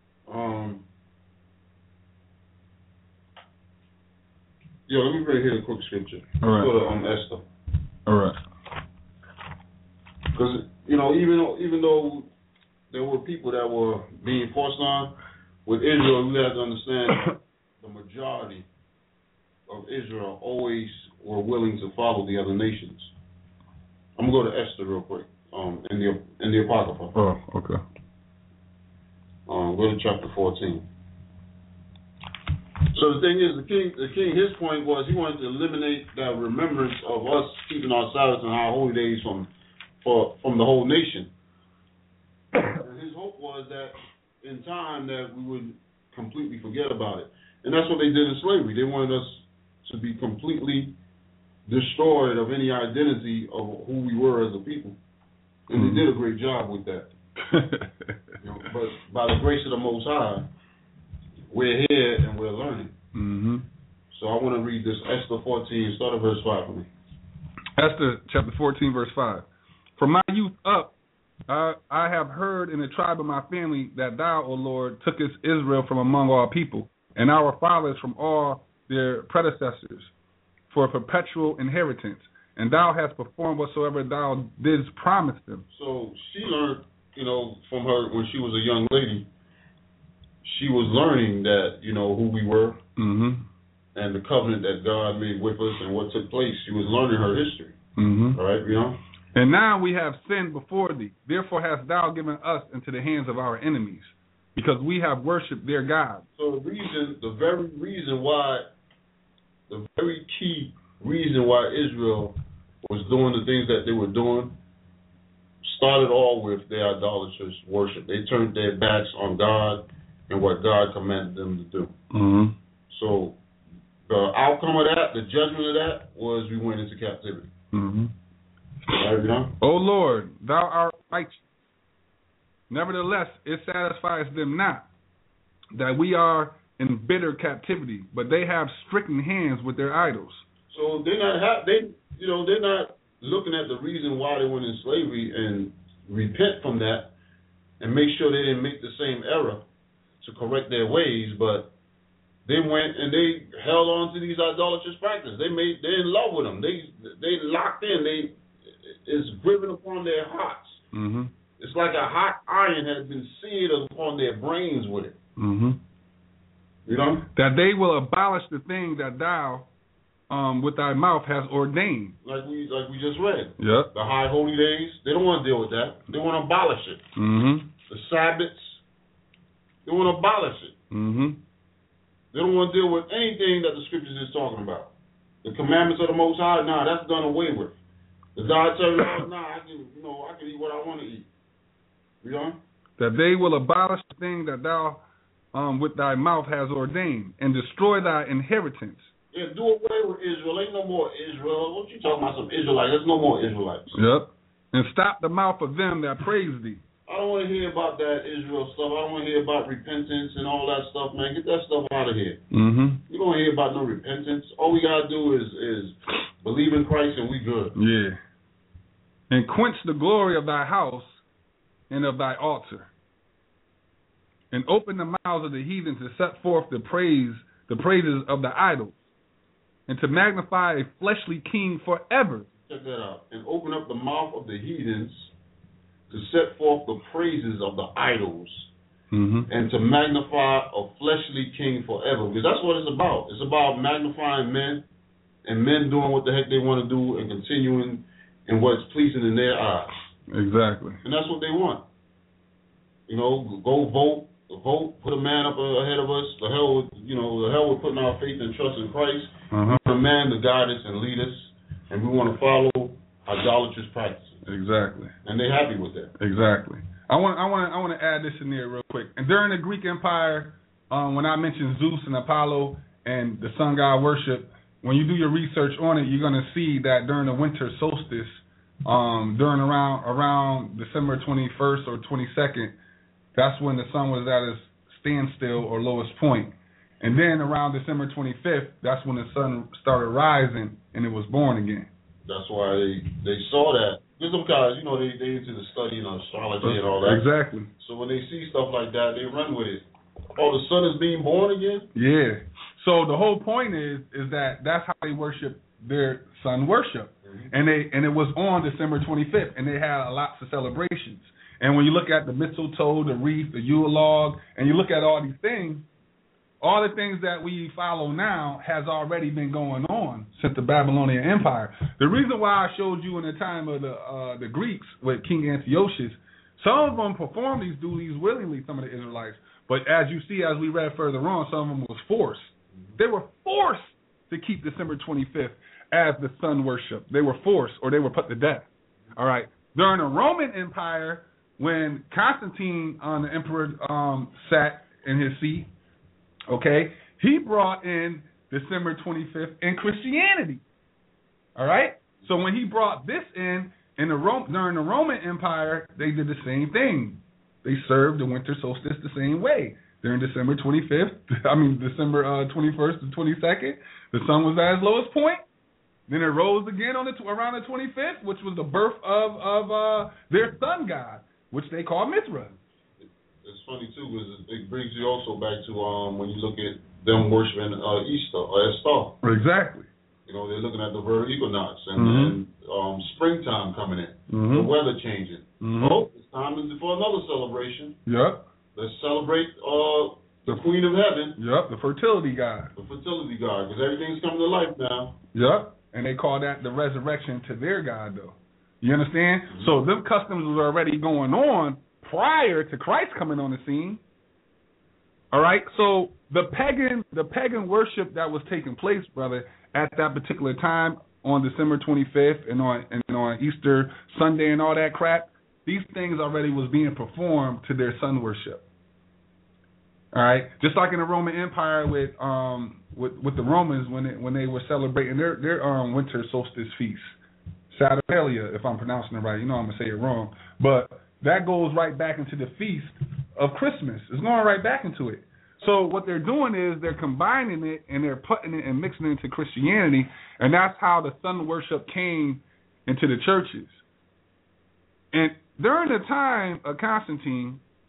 Let me bring here a quick scripture. All right. Go to Esther. All right. Because, even though there were people that were being forced on, with Israel, we have to understand the majority of Israel always were willing to follow the other nations. I'm going to go to Esther real quick, in the Apocrypha. Oh, okay. Go to chapter 14. So the thing is, the king, his point was he wanted to eliminate that remembrance of us keeping our Sabbaths and our holy days from the whole nation. And his hope was that in time that we would completely forget about it. And that's what they did in slavery. They wanted us to be completely destroyed of any identity of who we were as a people. And they did a great job with that. But by the grace of the Most High, we're here and we're learning. So I want to read this Esther 14, start at verse 5 for me. Esther chapter 14, verse 5. From my youth up, I have heard in the tribe of my family that thou, O Lord, tookest Israel from among all people, and our fathers from all their predecessors, for a perpetual inheritance. And thou hast performed whatsoever thou didst promise them. So she learned, from her when she was a young lady, she was learning that, who we were and the covenant that God made with us and what took place. She was learning her history. All right, And now we have sinned before thee. Therefore hast thou given us into the hands of our enemies, because we have worshipped their gods. So the very key reason why Israel was doing the things that they were doing started all with their idolatrous worship. They turned their backs on God and what God commanded them to do. So the outcome of that, the judgment of that, was we went into captivity. O Lord, thou art righteous. Nevertheless, it satisfies them not that we are in bitter captivity, but they have stricken hands with their idols. So they're not looking at the reason why they went in slavery and repent from that and make sure they didn't make the same error. to correct their ways, but they went and they held on to these idolatrous practices. They're in love with them. They locked in. It's driven upon their hearts. Mm-hmm. It's like a hot iron has been seared upon their brains with it. Mm-hmm. You know? That they will abolish the thing that thou with thy mouth has ordained. Like we just read. Yep. The high holy days, they don't want to deal with that. They want to abolish it. Mm-hmm. The Sabbaths, they want to abolish it. Mm-hmm. They don't want to deal with anything that the scriptures is talking about. The commandments of the Most High, that's done away with. The dietary laws, I can eat what I want to eat. You know? That they will abolish the thing that thou with thy mouth has ordained, and destroy thy inheritance. Yeah, do away with Israel. Ain't no more Israel. What you talking about, some Israelites? There's no more Israelites. Yep. And stop the mouth of them that praise thee. I don't want to hear about that Israel stuff. I don't want to hear about repentance and all that stuff, man. Get that stuff out of here. Mm-hmm. You don't hear about no repentance. All we got to do is believe in Christ and we good. Yeah. And quench the glory of thy house and of thy altar. And open the mouths of the heathen to set forth the praises of the idols. And to magnify a fleshly king forever. Check that out. And open up the mouth of the heathens to set forth the praises of the idols, and to magnify a fleshly king forever. Because that's what it's about. It's about magnifying men, and men doing what the heck they want to do and continuing in what's pleasing in their eyes. Exactly. And that's what they want. You know, go vote, put a man up ahead of us. The hell with putting our faith and trust in Christ. We want a man to guide us and lead us, and we want to follow idolatrous practices. Exactly. And they're happy with that. Exactly. I want to add this in there real quick. And during the Greek Empire, when I mentioned Zeus and Apollo and the sun god worship, when you do your research on it, you're going to see that during the winter solstice, during around December 21st or 22nd, that's when the sun was at its standstill or lowest point. And then around December 25th, that's when the sun started rising and it was born again. That's why they saw that. There's some guys, they into the study of astrology and all that. Exactly. So when they see stuff like that, they run with it. Oh, the sun is being born again? Yeah. So the whole point is that's how they worship their sun worship. And it was on December 25th, and they had lots of celebrations. And when you look at the mistletoe, the wreath, the Yule log, and you look at all these things, all the things that we follow now has already been going on since the Babylonian Empire. The reason why I showed you in the time of the Greeks with King Antiochus, some of them performed these duties willingly, some of the Israelites. But as you see, as we read further on, some of them was forced. They were forced to keep December 25th as the sun worship. They were forced, or they were put to death. All right. During the Roman Empire, when Constantine, the emperor, sat in his seat, okay, he brought in December 25th in Christianity. All right? So when he brought this in during the Roman Empire, they did the same thing. They served the winter solstice the same way. During December 21st to 22nd, the sun was at its lowest point. Then it rose again on around the 25th, which was the birth of their sun god, which they call Mithra. It's funny too, because it brings you also back to when you look at them worshiping Easter or Estar. Exactly. They're looking at the vernal equinox and springtime coming in, the weather changing. Oh, it's time for another celebration. Yep. Let's celebrate the Queen of Heaven. Yep, the fertility god. The fertility god, because everything's coming to life now. Yep, and they call that the resurrection to their god, though. You understand? So them customs was already going on prior to Christ coming on the scene. All right, so the pagan worship that was taking place, brother, at that particular time on December 25th and on Easter Sunday and all that crap, these things already was being performed to their sun worship. All right, just like in the Roman Empire with the Romans when they were celebrating their winter solstice feast, Saturnalia, if I'm pronouncing it right. I'm gonna say it wrong, but that goes right back into the feast of Christmas. It's going right back into it. So what they're doing is they're combining it and they're putting it and mixing it into Christianity, and that's how the sun worship came into the churches. And during the time of Constantine,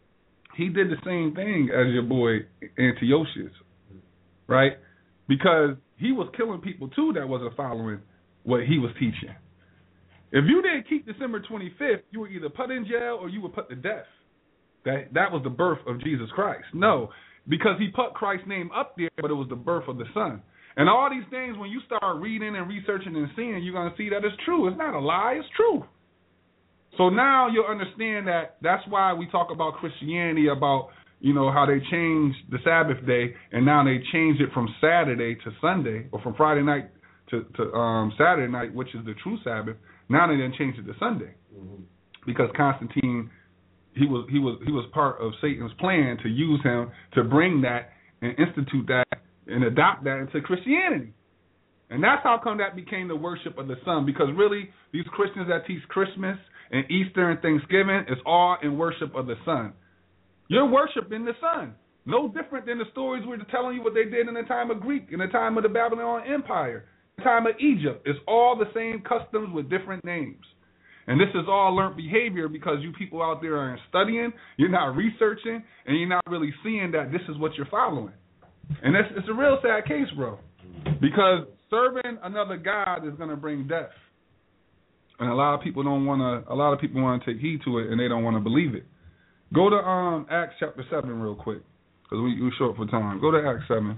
he did the same thing as your boy Antiochus, right? Because he was killing people too that wasn't following what he was teaching. If you didn't keep December 25th, you were either put in jail or you were put to death. That was the birth of Jesus Christ. No, because he put Christ's name up there, but it was the birth of the Son. And all these things, when you start reading and researching and seeing, you're going to see that it's true. It's not a lie. It's true. So now you'll understand that that's why we talk about Christianity, about, you know, how they changed the Sabbath day, and now they changed it from Saturday to Sunday, or from Friday night to Saturday night, which is the true Sabbath. Now they didn't change it to Sunday, because Constantine, he was part of Satan's plan to use him to bring that and institute that and adopt that into Christianity. And that's how come that became the worship of the sun, because really these Christians that teach Christmas and Easter and Thanksgiving is all in worship of the sun. You're worshiping the sun. No different than the stories we're telling you what they did in the time of Greek, in the time of the Babylonian Empire, the time of Egypt. It's all the same customs with different names. And this is all learned behavior because you people out there aren't studying, you're not researching, and you're not really seeing that this is what you're following. And it's a real sad case, bro, because serving another God is going to bring death. And a lot of people want to take heed to it, and they don't want to believe it. Go to Acts chapter 7 real quick, because we're short for time. Go to Acts 7.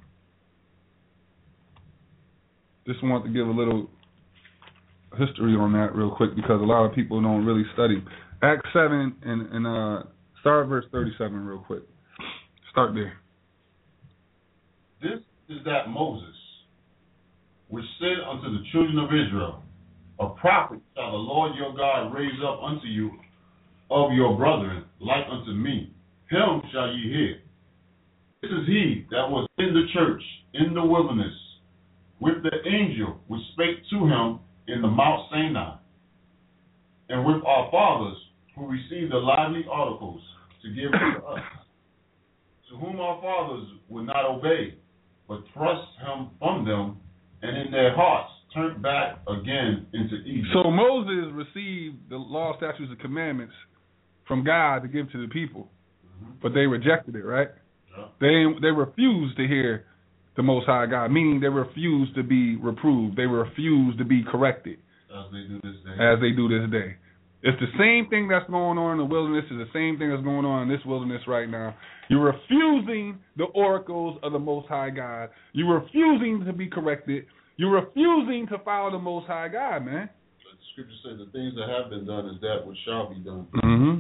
Just want to give a little history on that real quick, because a lot of people don't really study. Acts 7 and start verse 37 real quick. Start there. This is that Moses, which said unto the children of Israel, a prophet shall the Lord your God raise up unto you of your brethren, like unto me. Him shall ye hear. This is he that was in the church in the wilderness, with the angel which spake to him in the Mount Sinai, and with our fathers who received the lively articles to give to us, to whom our fathers would not obey, but thrust him from them, and in their hearts turned back again into Egypt. So Moses received the law, statutes, and commandments from God to give to the people, but they rejected it, right? Yeah. They refused to hear the Most High God, meaning they refused to be reproved. They refused to be corrected. As they do this day. As they do this day. It's the same thing that's going on in the wilderness. It's the same thing that's going on in this wilderness right now. You're refusing the oracles of the Most High God. You're refusing to be corrected. You're refusing to follow the Most High God, man. The scripture says the things that have been done is that which shall be done. Mm-hmm.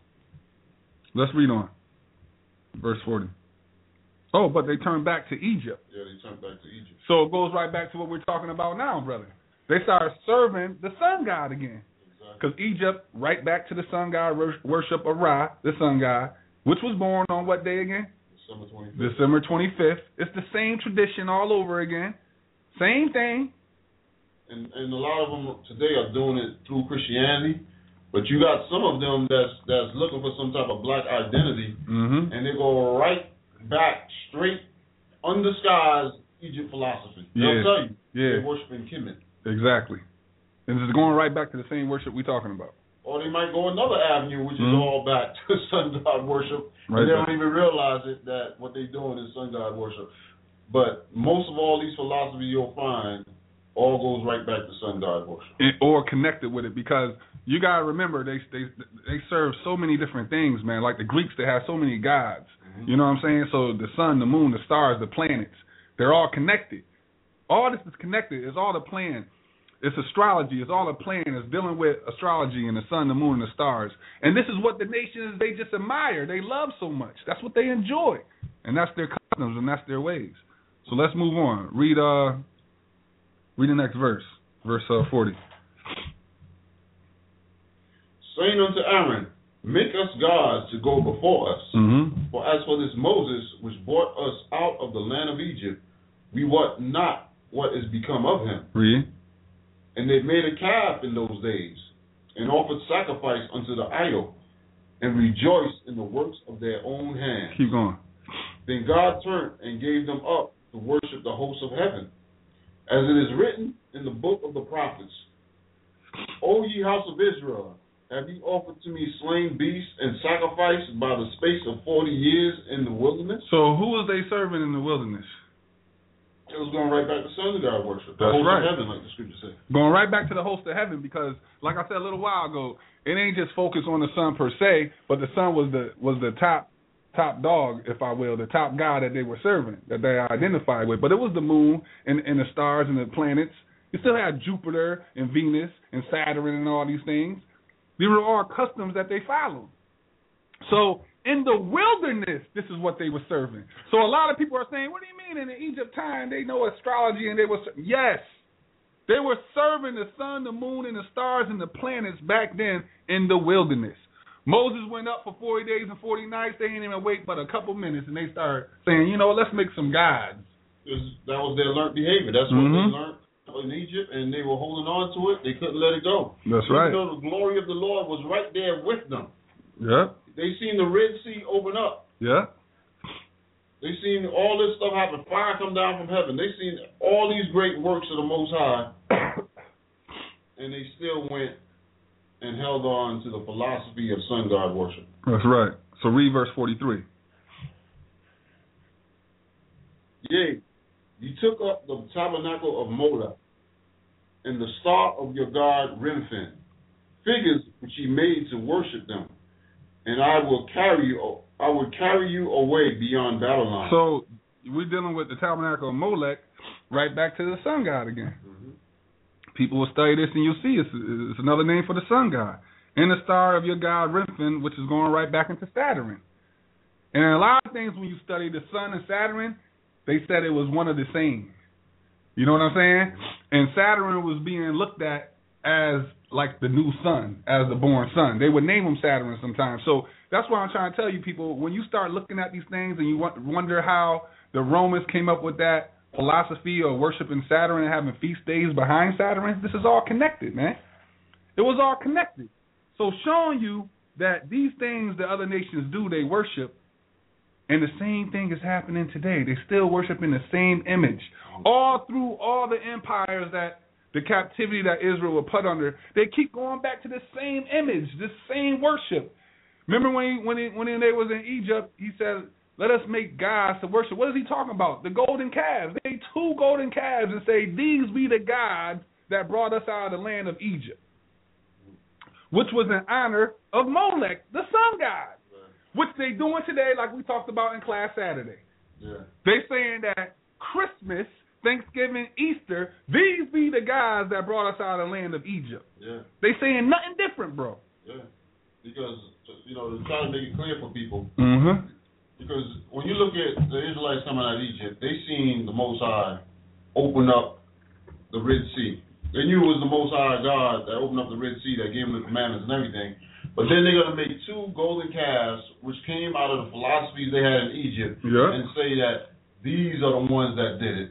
Let's read on. Verse 40. Oh, but they turned back to Egypt. Yeah, they turned back to Egypt. So it goes right back to what we're talking about now, brother. They started serving the sun god again. Because Egypt, right back to the sun god worship of Ra, the sun god, which was born on what day again? December 25th. December 25th. It's the same tradition all over again. Same thing. And a lot of them today are doing it through Christianity, but you got some of them that's looking for some type of black identity, and they go right back straight undisguised Egypt philosophy. They'll tell you they're worshiping Kemet. Exactly. And it's going right back to the same worship we're talking about. Or they might go another avenue, which is all back to sun god worship, and they don't even realize it that what they're doing is sun god worship. But most of all these philosophies you'll find all goes right back to sun god worship. Or connected with it, because you got to remember they serve so many different things, man. Like the Greeks, they have so many gods. You know what I'm saying? So the sun, the moon, the stars, the planets, they're all connected. All this is connected. It's all the plan. It's astrology. It's all a plan. It's dealing with astrology and the sun, the moon, and the stars. And this is what the nations, they just admire. They love so much. That's what they enjoy. And that's their customs and that's their ways. So let's move on. Read the next verse. Verse 40. Saying unto Aaron, make us gods to go before us. For as for this Moses, which brought us out of the land of Egypt, we wot not what is become of him. Read. And they made a calf in those days, and offered sacrifice unto the idol, and rejoiced in the works of their own hands. Keep going. Then God turned and gave them up to worship the hosts of heaven, as it is written in the book of the prophets. O ye house of Israel, Have you offered to me slain beasts and sacrificed by the space of 40 years in the wilderness? So who was they serving in the wilderness? It was going right back to sun God worship. That's the host right. of heaven, like the scripture says. Going right back to the host of heaven, because like I said a little while ago, it ain't just focused on the sun per se, but the sun was the top dog, if I will, the top god that they were serving, that they identified with. But it was the moon and the stars and the planets. You still had Jupiter and Venus and Saturn and all these things. These were all customs that they followed. So in the wilderness, this is what they were serving. So a lot of people are saying, what do you mean in the Egypt time they know astrology and they were yes. They were serving the sun, the moon, and the stars and the planets back then in the wilderness. Moses went up for 40 days and 40 nights. They didn't even wait but a couple minutes, and they started saying, let's make some gods. That was their learned behavior. That's what they learned in Egypt, and they were holding on to it. They couldn't let it go. That's right. Even though the glory of the Lord was right there with them. Yeah. They seen the Red Sea open up. Yeah. They seen all this stuff happen. Fire come down from heaven. They seen all these great works of the Most High, and they still went and held on to the philosophy of sun god worship. That's right. So read verse 43. Yea, you took up the tabernacle of Moloch and the star of your god Remphan, figures which ye made to worship them, and I will carry you away beyond Babylon. So we're dealing with the tabernacle of Molech, right back to the sun god again. Mm-hmm. People will study this and you'll see it's another name for the sun god. And the star of your god Remphan, which is going right back into Saturn. And a lot of things when you study the sun and Saturn, they said it was one of the same. You know what I'm saying? And Saturn was being looked at as like the new sun, as the born sun. They would name him Saturn sometimes. So that's why I'm trying to tell you people, when you start looking at these things and you wonder how the Romans came up with that philosophy of worshiping Saturn and having feast days behind Saturn, this is all connected, man. It was all connected. So showing you that these things that other nations do, they worship, and the same thing is happening today. They still worship in the same image. All through all the empires that the captivity that Israel was put under, they keep going back to the same image, this same worship. Remember when they was in Egypt, he said, let us make gods to worship. What is he talking about? The golden calves. They made 2 golden calves and say, these be the gods that brought us out of the land of Egypt, which was in honor of Molech, the sun god, which they doing today like we talked about in class Saturday. Yeah. They saying that Christmas, Thanksgiving, Easter, these be the gods that brought us out of the land of Egypt. Yeah. They saying nothing different, bro. Yeah. Because, they're trying to make it clear for people. Mm-hmm. Because when you look at the Israelites coming out of Egypt, they seen the Most High open up the Red Sea. They knew it was the Most High God that opened up the Red Sea, that gave them the commandments and everything. But then they're going to make 2 golden calves, which came out of the philosophies they had in Egypt, and say that these are the ones that did it.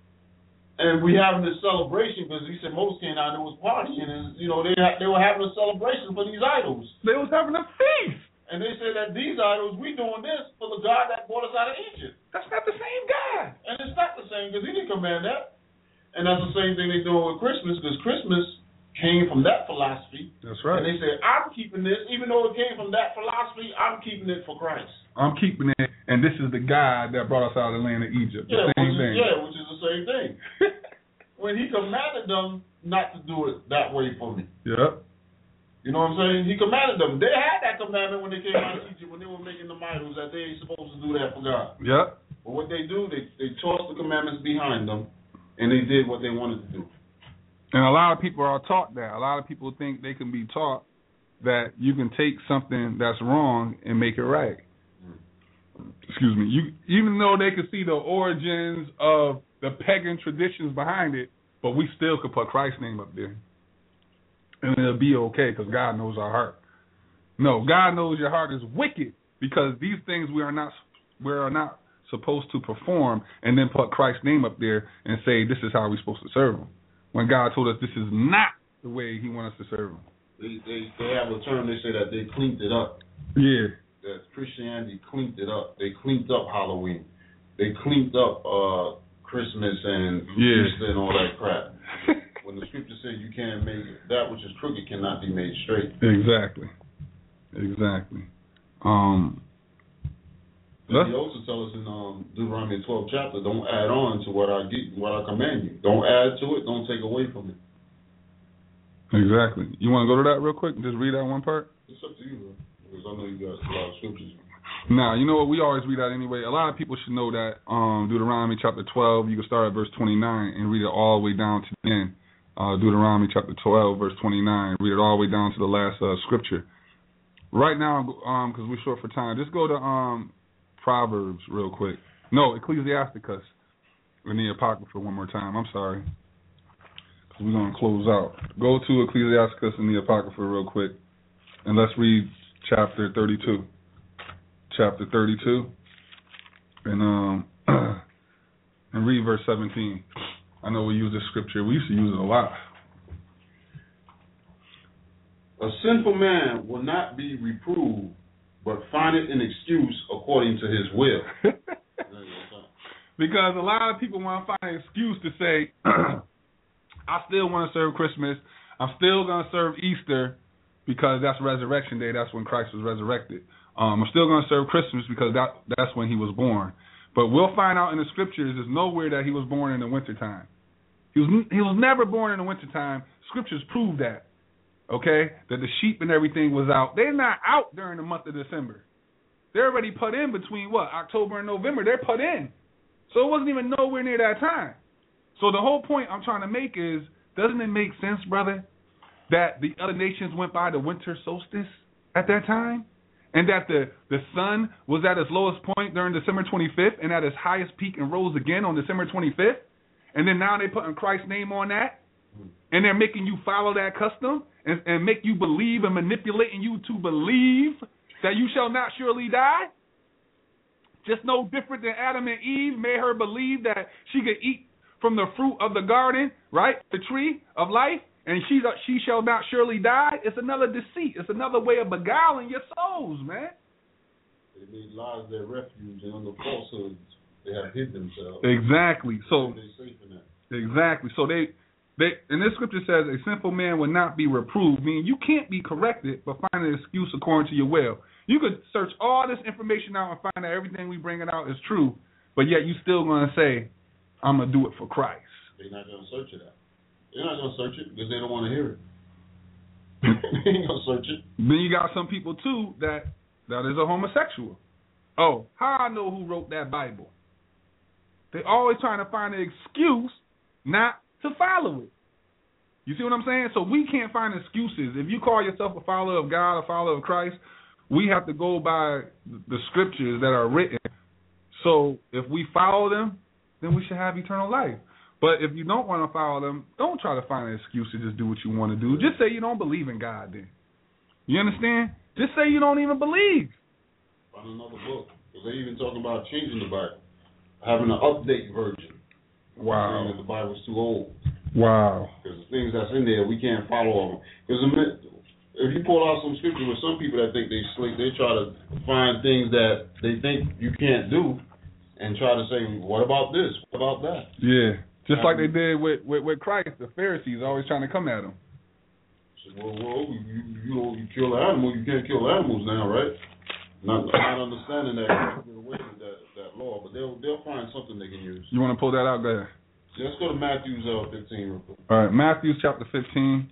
And we having this celebration because he said Moses came out and it was partying, and they were having a celebration for these idols. They was having a feast. And they said that these idols, we doing this for the God that brought us out of Egypt. That's not the same God. And it's not the same because he didn't command that. And that's the same thing they're doing with Christmas, because Christmas came from that philosophy. That's right. And they said, I'm keeping this, even though it came from that philosophy, I'm keeping it for Christ. I'm keeping it, and this is the God that brought us out of the land of Egypt. Yeah, the same thing. Which is the same thing. When he commanded them not to do it that way for me. Yep. You know what I'm saying? He commanded them. They had that commandment when they came out of Egypt, when they were making the idols, that they ain't supposed to do that for God. Yep. But what they do, they tossed the commandments behind them, and they did what they wanted to do. And a lot of people are taught that. A lot of people think they can be taught that you can take something that's wrong and make it right. Excuse me. Even though they could see the origins of the pagan traditions behind it, but we still could put Christ's name up there. And it'll be okay because God knows our heart. No, God knows your heart is wicked because these things we are not supposed to perform and then put Christ's name up there and say this is how we're supposed to serve him. When God told us this is not the way he wants us to serve him. They have a term, they say that they cleaned it up. Yeah. That Christianity cleaned it up. They cleaned up Halloween. They cleaned up Christmas and Easter and all that crap. When when the scripture says you can't make that which is crooked cannot be made straight. Exactly. He also tells us in Deuteronomy 12 chapter, don't add on to what I command you. Don't add to it. Don't take away from it. Exactly. You want to go to that real quick and just read that one part? It's up to you, bro. Because I know you got a lot of scriptures. Now, you know what? We always read that anyway. A lot of people should know that Deuteronomy chapter 12, you can start at verse 29 and read it all the way down to the end. Deuteronomy chapter 12, verse 29. Read it all the way down to the last scripture. Right now, because we're short for time, just go to Proverbs real quick. No, Ecclesiasticus in the Apocrypha one more time. I'm sorry. Because we're going to close out. Go to Ecclesiasticus in the Apocrypha real quick. And let's read chapter 32. Chapter 32. And read verse 17. I know we use this scripture. We used to use it a lot. A sinful man will not be reproved, but findeth an excuse according to his will. Because a lot of people want to find an excuse to say, I still want to serve Christmas. I'm still going to serve Easter because that's Resurrection Day. That's when Christ was resurrected. I'm still going to serve Christmas because that's when he was born. But we'll find out in the scriptures there's nowhere that he was born in the wintertime. He was never born in the wintertime. Scriptures prove that. Okay? That the sheep and everything was out. They're not out during the month of December. They're already put in between, October and November. They're put in. So it wasn't even nowhere near that time. So the whole point I'm trying to make is, doesn't it make sense, brother, that the other nations went by the winter solstice at that time? And that the sun was at its lowest point during December 25th and at its highest peak and rose again on December 25th? And then now they're putting Christ's name on that? And they're making you follow that custom and make you believe and manipulating you to believe that you shall not surely die? Just no different than Adam and Eve made her believe that she could eat from the fruit of the garden, right? The tree of life, and she shall not surely die. It's another deceit. It's another way of beguiling your souls, man. They made lies their refuge, and under falsehoods they have hid themselves. Exactly. So they're safe in that. Exactly. So they and this scripture says a sinful man will not be reproved, meaning you can't be corrected but find an excuse according to your will. You could search all this information out and find that everything we bring it out is true, but yet you still going to say, I'm going to do it for Christ. They're not going to search it out. They're not going to search it because they don't want to hear it. They ain't going to search it. Then you got some people, too, that is a homosexual. Oh, how I know who wrote that Bible? They always trying to find an excuse not to follow it. You see what I'm saying? So we can't find excuses. If you call yourself a follower of God, a follower of Christ, we have to go by the scriptures that are written. So if we follow them, then we should have eternal life. But if you don't want to follow them, don't try to find an excuse to just do what you want to do. Just say you don't believe in God then. You understand? Just say you don't even believe. Find another book. Because they're even talking about changing the Bible. Having an update version. Wow. Saying that the Bible's too old. Wow. Because the things that's in there, we can't follow them. Because if you pull out some scripture with some people that think they slick, they try to find things that they think you can't do and try to say, what about this? What about that? Yeah. Just like they did with Christ, the Pharisees always trying to come at him. So, well, you kill animals, you can't kill animals now, right? Not understanding that away with that law, but they'll find something they can use. You want to pull that out? Go ahead. Yeah, let's go to Matthew 15 real quick. All right, Matthew chapter 15.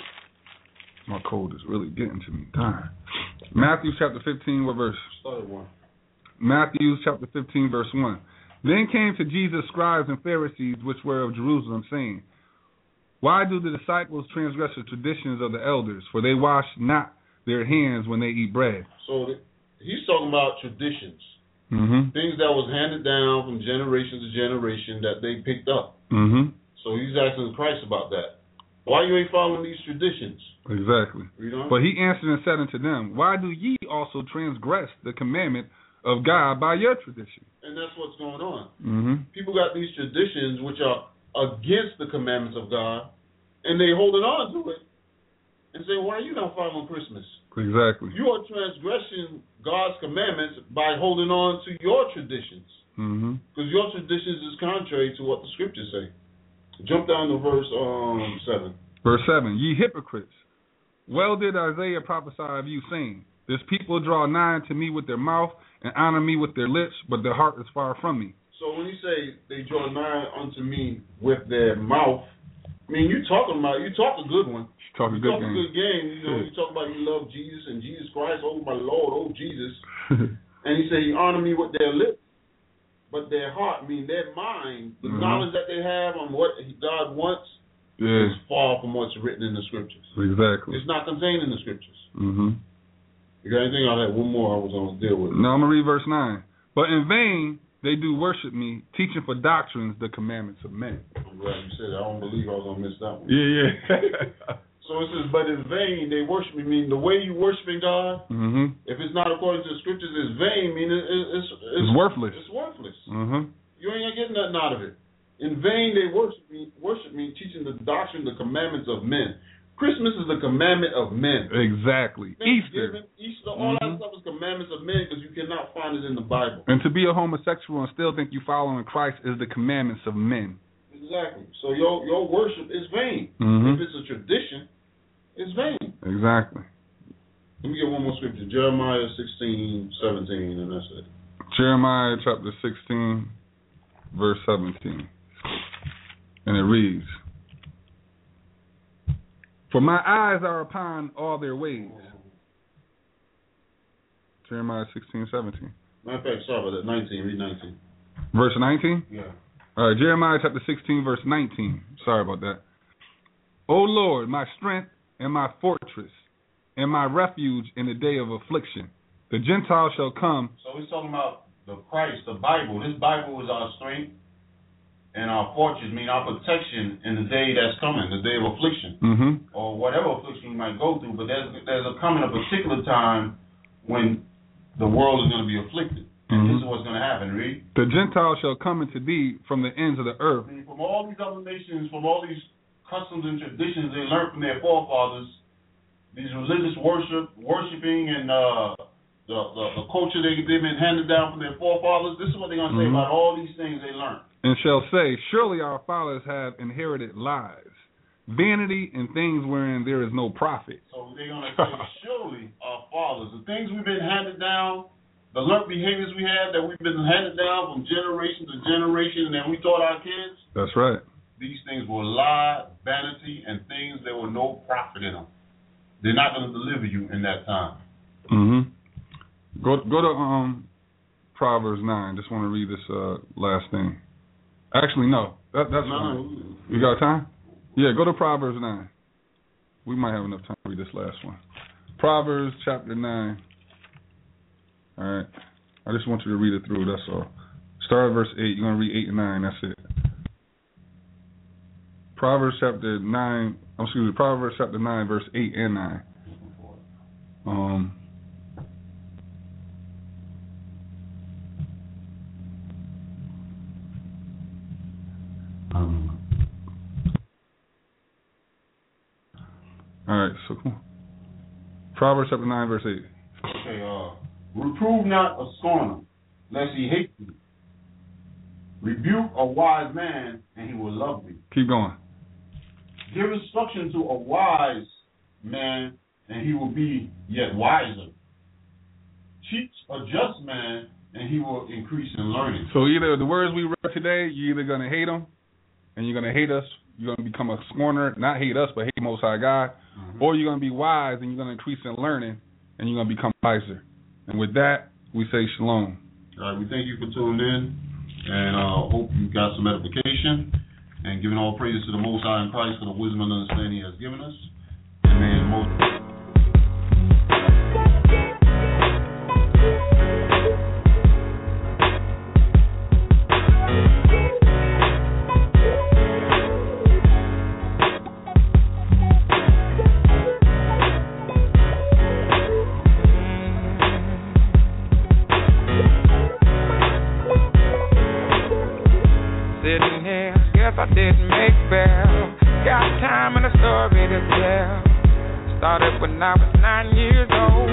My cold is really getting to me. Darn. Matthew chapter 15, what verse? Start at 1. Matthew chapter 15, verse 1. Then came to Jesus scribes and Pharisees which were of Jerusalem, saying, Why do the disciples transgress the traditions of the elders? For they wash not their hands when they eat bread. So he's talking about traditions. Mm-hmm. Things that was handed down from generation to generation that they picked up. Mm-hmm. So he's asking Christ about that. Why you ain't following these traditions? Exactly. But he answered and said unto them, Why do ye also transgress the commandment of God by your tradition? And that's what's going on. Mm-hmm. People got these traditions which are against the commandments of God, and they holding on to it and say, why are you not following Christmas? Exactly. You are transgressing God's commandments by holding on to your traditions. Because your traditions is contrary to what the scriptures say. Jump down to verse 7. Verse 7, ye hypocrites, well did Isaiah prophesy of you, saying, this people draw nigh to me with their mouth and honor me with their lips, but their heart is far from me. So when you say they draw nigh unto me with their mouth, I mean, you talk a good one. You talk a good game. You know, you talk about you love Jesus and Jesus Christ, oh my Lord, oh Jesus. And he said, he honor me with their lips, but their heart, I mean, their mind, the knowledge that they have on what God wants is far from what's written in the scriptures. Exactly. It's not contained in the scriptures. Mm-hmm. You got anything on that? One more I was going to deal with. No, I'm going to read verse 9. But in vain they do worship me, teaching for doctrines the commandments of men. I'm glad you said that. I don't believe I was going to miss that one. Yeah. So it says, but in vain they worship me. Meaning the way you worshiping God, if it's not according to the scriptures, it's vain. Meaning it's worthless. It's worthless. Mm-hmm. You ain't gonna get nothing out of it. In vain they worship me, teaching the doctrine, the commandments of men. Christmas is the commandment of men. Exactly. Easter, all that stuff is commandments of men because you cannot find it in the Bible. And to be a homosexual and still think you following Christ is the commandments of men. Exactly. So your worship is vain. If it's a tradition, it's vain. Exactly. Let me get one more scripture. Jeremiah 16:17, and that's it. Jeremiah chapter 16, verse 17. And it reads, for my eyes are upon all their ways. Jeremiah 16:17. Matter of fact, sorry about that. 19. Read 19. Verse 19? Yeah. All right, Jeremiah chapter 16, verse 19. Sorry about that. O Lord, my strength and my fortress and my refuge in the day of affliction. The Gentiles shall come. So he's talking about the Christ, the Bible. This Bible is our strength and our fortress, mean our protection in the day that's coming, the day of affliction, or whatever affliction you might go through. But there's coming a particular time when the world is going to be afflicted, and this is what's going to happen. Read. The Gentiles shall come into thee from the ends of the earth. From all these other nations, from all these customs and traditions they learned from their forefathers, these religious worshiping, and the culture they've been handed down from their forefathers. This is what they're going to say about all these things they learned. And shall say, surely our fathers have inherited lies, vanity, and things wherein there is no profit. So they're going to say, surely our fathers, the things we've been handed down, the learned behaviors we have that we've been handed down from generation to generation, and that we taught our kids. That's right. These things were lie, vanity, and things that were no profit in them. They're not going to deliver you in that time. Go to Proverbs 9. Just want to read this last thing. Actually, no. That's fine. You got time? Yeah, go to Proverbs 9. We might have enough time to read this last one. Proverbs chapter 9. All right. I just want you to read it through, that's all. Start at verse 8. You're going to read 8 and 9. That's it. Proverbs chapter 9, Proverbs chapter 9, verse 8 and 9. All right, so cool. Proverbs chapter 9, verse 8. Okay, reprove not a scorner, lest he hate thee. Rebuke a wise man, and he will love thee. Keep going. Give instruction to a wise man, and he will be yet wiser. Teach a just man, and he will increase in learning. So either the words we read today, you're either going to hate them, and you're going to hate us. You're going to become a scorner, not hate us, but hate Most High God. Or you're going to be wise, and you're going to increase in learning, and you're going to become wiser. And with that, we say shalom. All right, we thank you for tuning in, and hope you got some edification, and giving all praises to the Most High in Christ for the wisdom and understanding He has given us. And may the Most I didn't make bail. Got time and a story to tell. Started when I was 9 years old.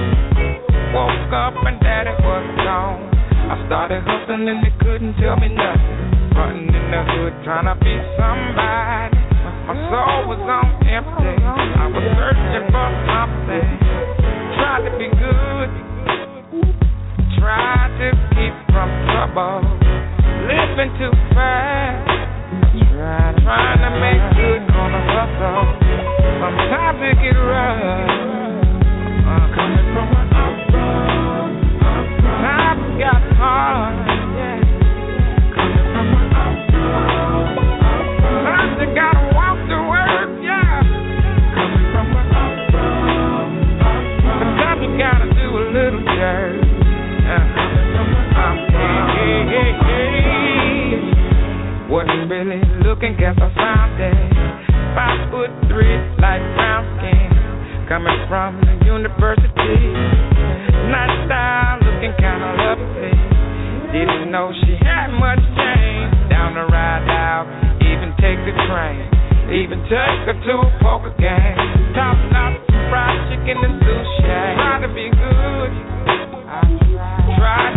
Woke up and daddy was gone. I started hustling and they couldn't tell me nothing. frontin' in the hood, trying to be somebody. My soul was on empty. I was searching for something. Tried to be good, tried to keep from trouble. Living too fast, trying to make good on the hustle. Sometimes it get rough. Coming from where I'm from, times got hard. Yeah. Coming from where I'm from, times you gotta walk to work. Yeah. Coming from where I'm from, sometimes you gotta do a little dirt. Wasn't really looking, guess I found it. 5'3", light brown skin, coming from the university. Nice style, looking kinda lovely. Didn't know she had much change. Down the ride out, even take the train, even take her to a poker game. Top notch, fried chicken and sushi. Try to be good, I tried